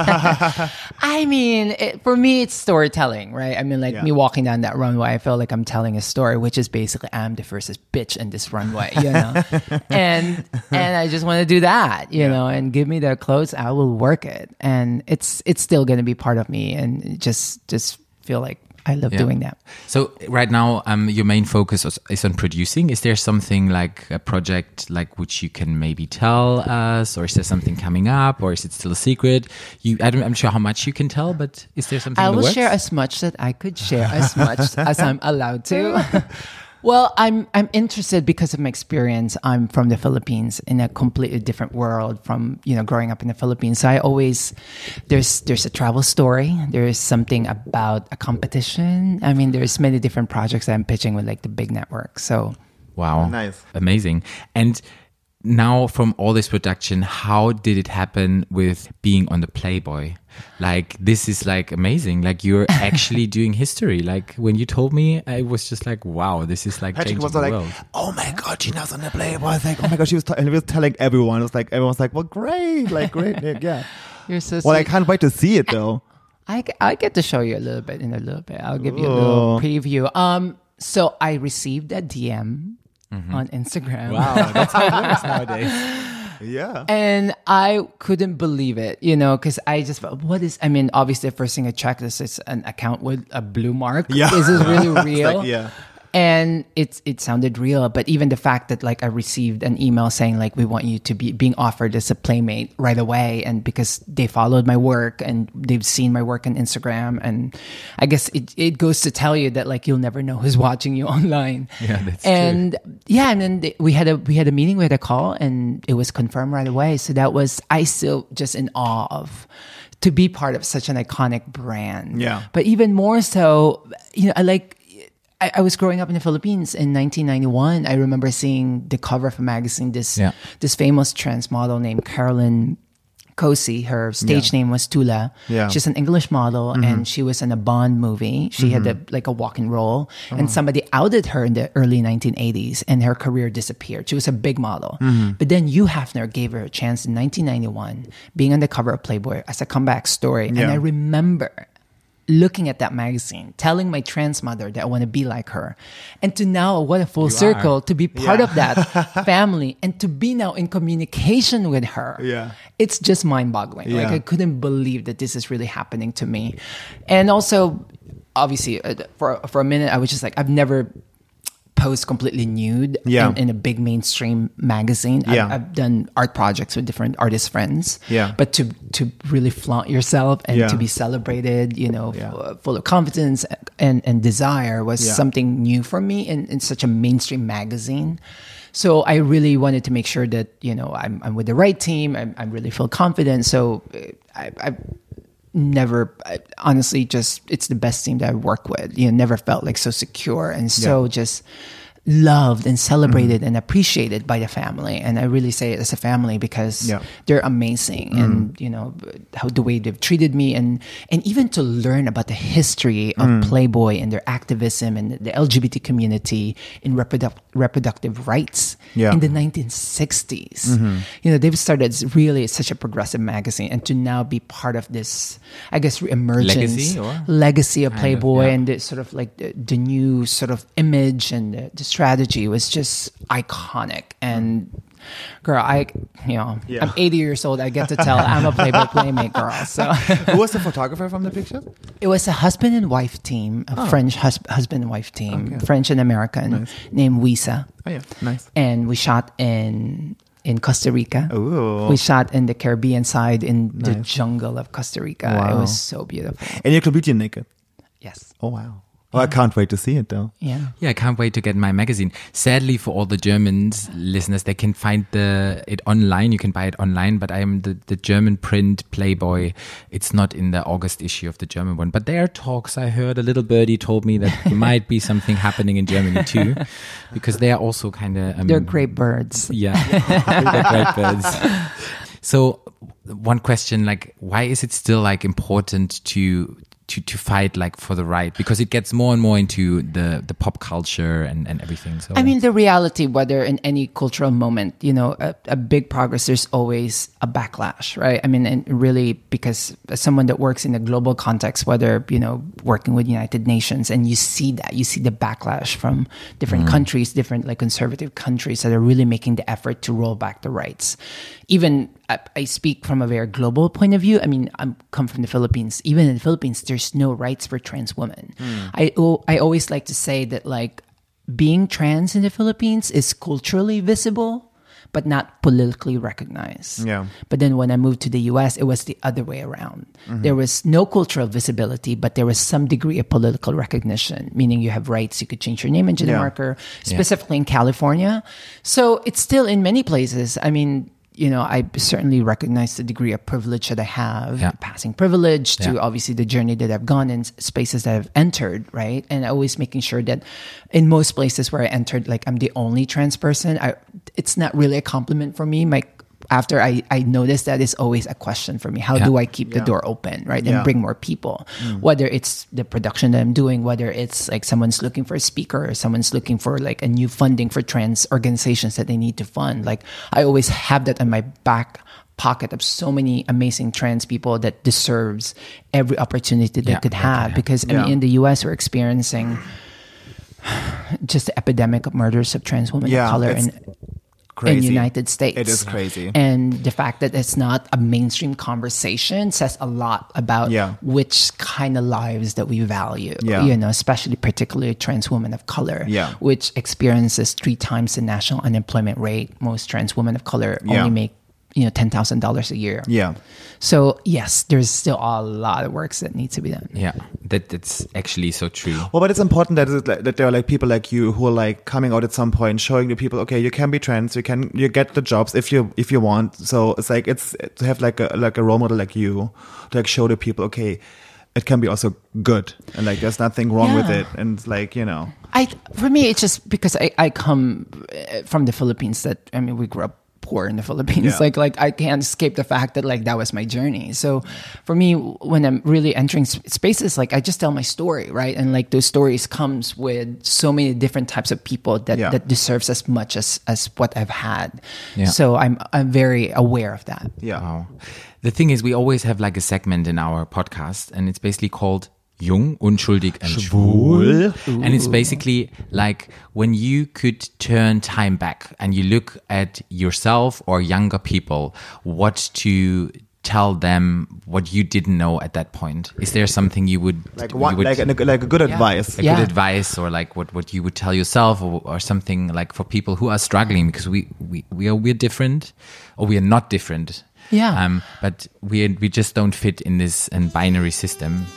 S4: I mean, it, for me, it's storytelling, right? I mean, like
S1: Yeah.
S4: me walking down that runway, I feel like I'm telling a story, which is basically I'm the first bitch in this runway, you know? and and I just want to do that, you know, and give me the clothes, I will work it. And it's it's still going to be part of me, and just just feel like I love
S2: Yeah.
S4: doing that.
S2: So right now, um, your main focus is, is on producing. Is there something like a project like which you can maybe tell us, or is there something coming up, or is it still a secret? You, I don't, I'm not sure how much you can tell, but is there something?
S4: I
S2: in the
S4: will
S2: works?
S4: share as much that I could share, as much as I'm allowed to. Well, I'm I'm interested because of my experience. I'm from the Philippines, in a completely different world from, you know, growing up in the Philippines. So I always there's there's a travel story. There is something about a competition. I mean, there's many different projects that I'm pitching with like the big networks. So
S2: Wow.
S1: Nice.
S2: Amazing. And now from all this production, how did it happen with being on the Playboy? Like, this is like amazing. Like, you're actually doing history. Like, when you told me, I was just like, wow, this is like
S1: Patrick
S2: changing
S1: was
S2: the
S1: like,
S2: world.
S1: "Oh my God, Gina's on the Playboy." I was like, "Oh my God," she was, t- and he was telling everyone. It was like everyone was like, "Well, great, like great, Nick, yeah."
S4: you're so
S1: Well, I
S4: sweet.
S1: can't wait to see it though.
S4: I, I get to show you a little bit in a little bit. I'll give you a little
S1: Oh.
S4: preview. Um, so I received a D M
S1: Mm-hmm.
S4: on Instagram.
S2: Wow, that's how it works nowadays.
S1: Yeah.
S4: And I couldn't believe it, you know, because I just felt, what is, I mean, obviously, the first thing I checked is it's an account with a blue mark.
S1: Yeah.
S4: Is this really
S1: It's
S4: real?
S1: like, yeah.
S4: And it's it sounded real, but even the fact that like I received an email saying like we want you to be being offered as a playmate right away, and because they followed my work and they've seen my work on Instagram, and I guess it it goes to tell you that like you'll never know who's watching you online.
S2: Yeah, that's
S4: and yeah, and then they, we had a we had a meeting, we had a call, and it was confirmed right away. So that was I still just in awe of to be part of such an iconic brand.
S1: Yeah.
S4: But even more so, you know, I like. I, I was growing up in the Philippines in nineteen ninety-one. I remember seeing the cover of a magazine. This
S2: Yeah.
S4: this famous trans model named Carolyn Cosi. Her stage name was Tula.
S1: Yeah.
S4: She's an English model,
S1: Mm-hmm.
S4: and she was in a Bond movie. She had a, like a walk-in role,
S1: Oh.
S4: and somebody outed her in the early nineteen eighties, and her career disappeared. She was a big model,
S1: Mm-hmm.
S4: but then Hugh Hefner gave her a chance in nineteen ninety-one, being on the cover of Playboy as a comeback story. And
S1: Yeah.
S4: I remember looking at that magazine, telling my trans mother that I want to be like her. And to now, what a full circle to be part
S1: Yeah.
S4: of that family and to be now in communication with her.
S1: Yeah.
S4: It's just mind boggling. Like,
S1: Yeah.
S4: I couldn't believe that this is really happening to me. And also, obviously, uh, for, for a minute, I was just like, I've never posed completely nude
S1: Yeah.
S4: in, in a big mainstream magazine. I've-
S1: Yeah.
S4: I've, done art projects with different artist friends.
S1: Yeah.
S4: But to to really flaunt yourself and
S1: Yeah.
S4: to be celebrated, you know,
S1: Yeah.
S4: f- full of confidence and, and desire was
S1: Yeah.
S4: something new for me in, in such a mainstream magazine. So I really wanted to make sure that, you know, I'm, I'm with the right team. I, I really feel confident. So uh, I, I never, I, honestly, just, it's the best team that I work with. You know, never felt like so secure and so
S1: Yeah.
S4: just loved and celebrated and appreciated by the family. And I really say it as a family because
S1: Yeah.
S4: they're amazing, and you know how the way they've treated me, and and even to learn about the history of Playboy and their activism and the L G B T community in reproduc- reproductive rights
S1: Yeah.
S4: in the nineteen sixties. You know, they've started as really such a progressive magazine, and to now be part of this, I guess, emergence
S2: Legacy, or?
S4: legacy of
S2: Kind of,
S4: Playboy
S2: yeah.
S4: and the sort of like the, the new sort of image and the, the strategy was just iconic. And girl, I, you know,
S1: Yeah.
S4: I'm eighty years old. I get to tell I'm a Playboy playmate girl. So
S1: Who was the photographer from the picture?
S4: it was a husband and wife team, a French hus- husband and wife team,
S1: Okay.
S4: French and American,
S1: Nice.
S4: named Wisa.
S1: Oh yeah, nice.
S4: And we shot in in Costa Rica.
S1: Ooh.
S4: We shot in the Caribbean side in the
S1: Nice.
S4: jungle of Costa Rica. It
S1: Wow.
S4: was so beautiful.
S1: And you're completely naked.
S4: Yes.
S1: Oh wow. Well, I can't wait to see it though.
S4: Yeah.
S2: Yeah, I can't wait to get my magazine. Sadly, for all the Germans listeners, they can find the it online. You can buy it online, but I am the, the German print Playboy. It's not in the August issue of the German one. But there are talks. I heard a little birdie told me that might be something happening in Germany too, because they are also kind of um,
S4: They're great birds.
S2: Yeah, they're great birds. So, one question: like, why is it still like important to to to fight like for the right? Because it gets more and more into the the pop culture and and everything. So
S4: I mean, the reality, whether in any cultural moment, you know, a, a big progress, there's always a backlash, right? I mean, and really, because as someone that works in a global context, whether, you know, working with United Nations, and you see that, you see the backlash from different countries, different like conservative countries that are really making the effort to roll back the rights. Even I, I speak from a very global point of view. I mean, I come from the Philippines. Even in the Philippines, there's there's no rights for trans women. I oh, I always like to say that like being trans in the Philippines is culturally visible, but not politically recognized.
S1: Yeah.
S4: But then when I moved to the U S, it was the other way around.
S1: Mm-hmm.
S4: There was no cultural visibility, but there was some degree of political recognition, meaning you have rights. You could change your name and gender
S1: Yeah.
S4: marker, specifically in California. So it's still in many places. I mean, you know, I certainly recognize the degree of privilege that I have,
S2: Yeah.
S4: passing privilege to
S2: Yeah.
S4: obviously the journey that I've gone in, spaces that I've entered, right? And always making sure that in most places where I entered, like I'm the only trans person. I, it's not really a compliment for me. My after I, I noticed that, it's always a question for me. How
S2: Yeah.
S4: do I keep the
S1: Yeah.
S4: door open, right?
S1: Yeah.
S4: And bring more people, whether it's the production that I'm doing, whether it's like someone's looking for a speaker or someone's looking for like a new funding for trans organizations that they need to fund. Like I always have that in my back pocket of so many amazing trans people that deserves every opportunity that
S2: Yeah,
S4: they could
S2: yeah,
S4: have.
S2: yeah.
S4: Because I
S1: Yeah.
S4: mean, in the U S, we're experiencing just the epidemic of murders of trans women
S1: Yeah,
S4: of color
S1: it's
S4: in,
S1: crazy.
S4: in United States.
S1: It is crazy.
S4: And the fact that it's not a mainstream conversation says a lot about
S1: Yeah.
S4: which kind of lives that we value.
S1: Yeah.
S4: You know, especially particularly trans women of color,
S1: Yeah.
S4: which experiences three times the national unemployment rate. Most trans women of color
S1: Yeah.
S4: only make, you know, ten thousand dollars a year.
S1: Yeah.
S4: So yes, there's still a lot of works that needs to be done.
S2: Yeah, that that's actually so true.
S1: Well, but it's important that it's like, that there are like people like you who are like coming out at some point, showing the people, okay, you can be trans, you can you get the jobs if you if you want. So it's like it's to have like a like a role model like you to like show the people, okay, it can be also good and like there's nothing wrong with
S4: Yeah.
S1: it, and it's like, you know,
S4: I for me, it's just because I, I come uh, from the Philippines. That I mean, we grew up poor in the Philippines.
S1: Yeah.
S4: Like like I can't escape the fact that like that was my journey. So for me, when I'm really entering s- spaces, like I just tell my story, right? And like those stories comes with so many different types of people that
S1: Yeah.
S4: that deserves as much as as what I've had.
S2: Yeah.
S4: So I'm I'm very aware of that.
S1: yeah.
S2: Wow. The thing is, we always have like a segment in our podcast, and it's basically called Jung, Unschuldig and Schwul. And it's basically like when you could turn time back and you look at yourself or younger people, what to tell them what you didn't know at that point. Is there something you would
S1: Like
S2: you
S1: one
S2: would-
S1: like a, like a good advice.
S2: a
S4: Yeah.
S2: good advice, or like what, what you would tell yourself, or, or something like for people who are struggling, because we, we, we are we're different, or we are not different.
S4: Yeah.
S2: Um, but we we just don't fit in this um, binary system.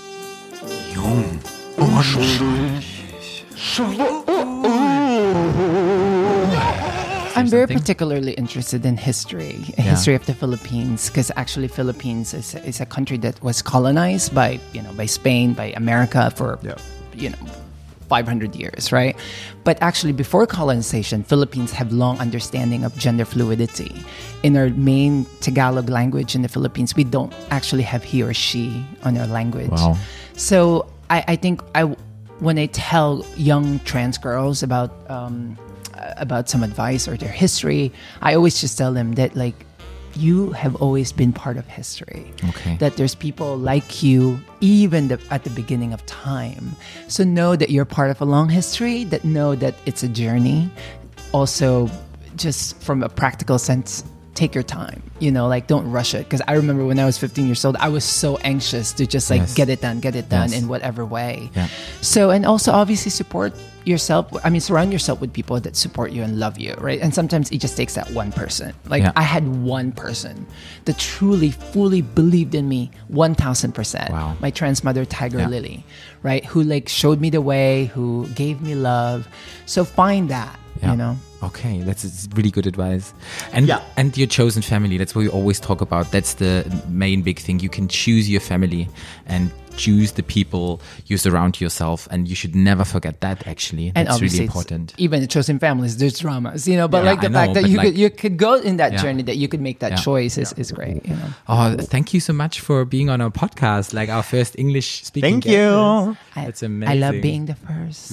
S4: I'm very
S2: something?
S4: particularly interested in history, history of the Philippines, because actually Philippines is is a country that was colonized by you know by Spain, by America for
S1: Yeah.
S4: you know five hundred years, right? But actually, before colonization, Philippines have long understanding of gender fluidity. In our main Tagalog language in the Philippines, we don't actually have he or she on our language.
S2: Wow.
S4: So I, I think I, when I tell young trans girls about um, about some advice or their history, I always just tell them that like you have always been part of history.
S2: Okay.
S4: That there's people like you even the, at the beginning of time. So know that you're part of a long history. That know that it's a journey. Also, just from a practical sense, take your time, you know, like don't rush it. Because I remember when I was fifteen years old, I was so anxious to just like
S2: Yes.
S4: get it done, get it done
S2: Yes.
S4: in whatever way.
S2: Yeah.
S4: So, and also obviously support yourself. I mean, surround yourself with people that support you and love you, right? And sometimes it just takes that one person. Like
S2: Yeah.
S4: I had one person that truly, fully believed in me one thousand percent.
S2: Wow.
S4: My trans mother, Tiger
S2: Yeah.
S4: Lily, right? Who like showed me the way, who gave me love. So find that,
S2: Yeah.
S4: you know?
S2: Okay, that's it's really good advice. And
S1: Yeah.
S2: and your chosen family, that's what we always talk about. That's the main big thing. You can choose your family and choose the people you surround yourself, and you should never forget that actually.
S4: And
S2: That's
S4: obviously,
S2: really
S4: it's-
S2: important.
S4: even in chosen families, there's dramas, you know. But
S2: Yeah,
S4: like the
S2: I
S4: fact
S2: know,
S4: that
S2: but
S4: you
S2: like-
S4: could you could go in that
S2: Yeah.
S4: journey, that you could make that
S2: Yeah.
S4: choice is, is great, you know.
S2: Oh, thank you so much for being on our podcast, like our first English speaking.
S1: Thank you.
S2: That's
S4: I,
S2: amazing.
S4: I love being the first.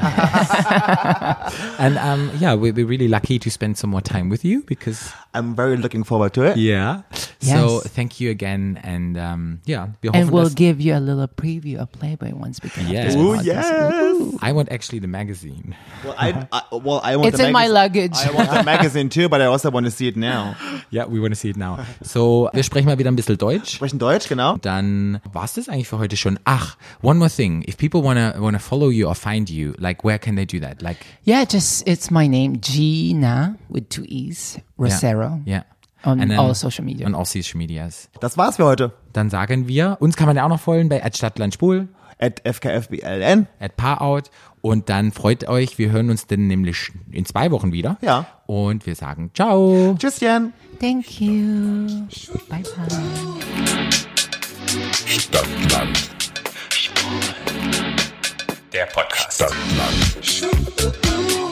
S2: Yeah. and um, yeah, we're, we're really lucky to spend some more time with you because
S1: I'm very looking forward to it.
S2: yeah. So
S4: Yes.
S2: thank you again, and um, yeah, wir
S4: And
S2: hoffen,
S4: we'll
S2: dass-
S4: give you a little preview of Playboy once we get off
S2: Yes.
S4: this
S1: Ooh,
S4: podcast.
S1: yes.
S4: too.
S2: I want actually the magazine.
S5: Well, I, I, well, I want
S4: It's
S5: the
S4: in my
S5: magazine-
S4: luggage.
S5: I want the magazine too, but I also want to see it now.
S2: Ja, we want to see it now. So, wir sprechen mal wieder ein bisschen Deutsch.
S5: Sprechen Deutsch, genau.
S2: Dann war's das eigentlich für heute schon. Ach, one more thing. If people wanna wanna follow you or find you, like where can they do that? Like
S4: Yeah, just it's my name, Gina with two E's, Rosero.
S2: yeah.
S4: On
S2: And then-
S4: all social media.
S2: On all social medias.
S5: Das war's für heute.
S2: Dann sagen wir, uns kann man ja auch noch folgen bei @stadtlandspul,
S5: At F K F B L N.
S2: @paarout und dann freut euch, wir hören uns dann nämlich in zwei Wochen wieder.
S5: Ja.
S2: Und wir sagen ciao.
S5: Tschüsschen.
S4: Thank you. Bye bye.
S3: Stadtland. Der Podcast. Stadtland.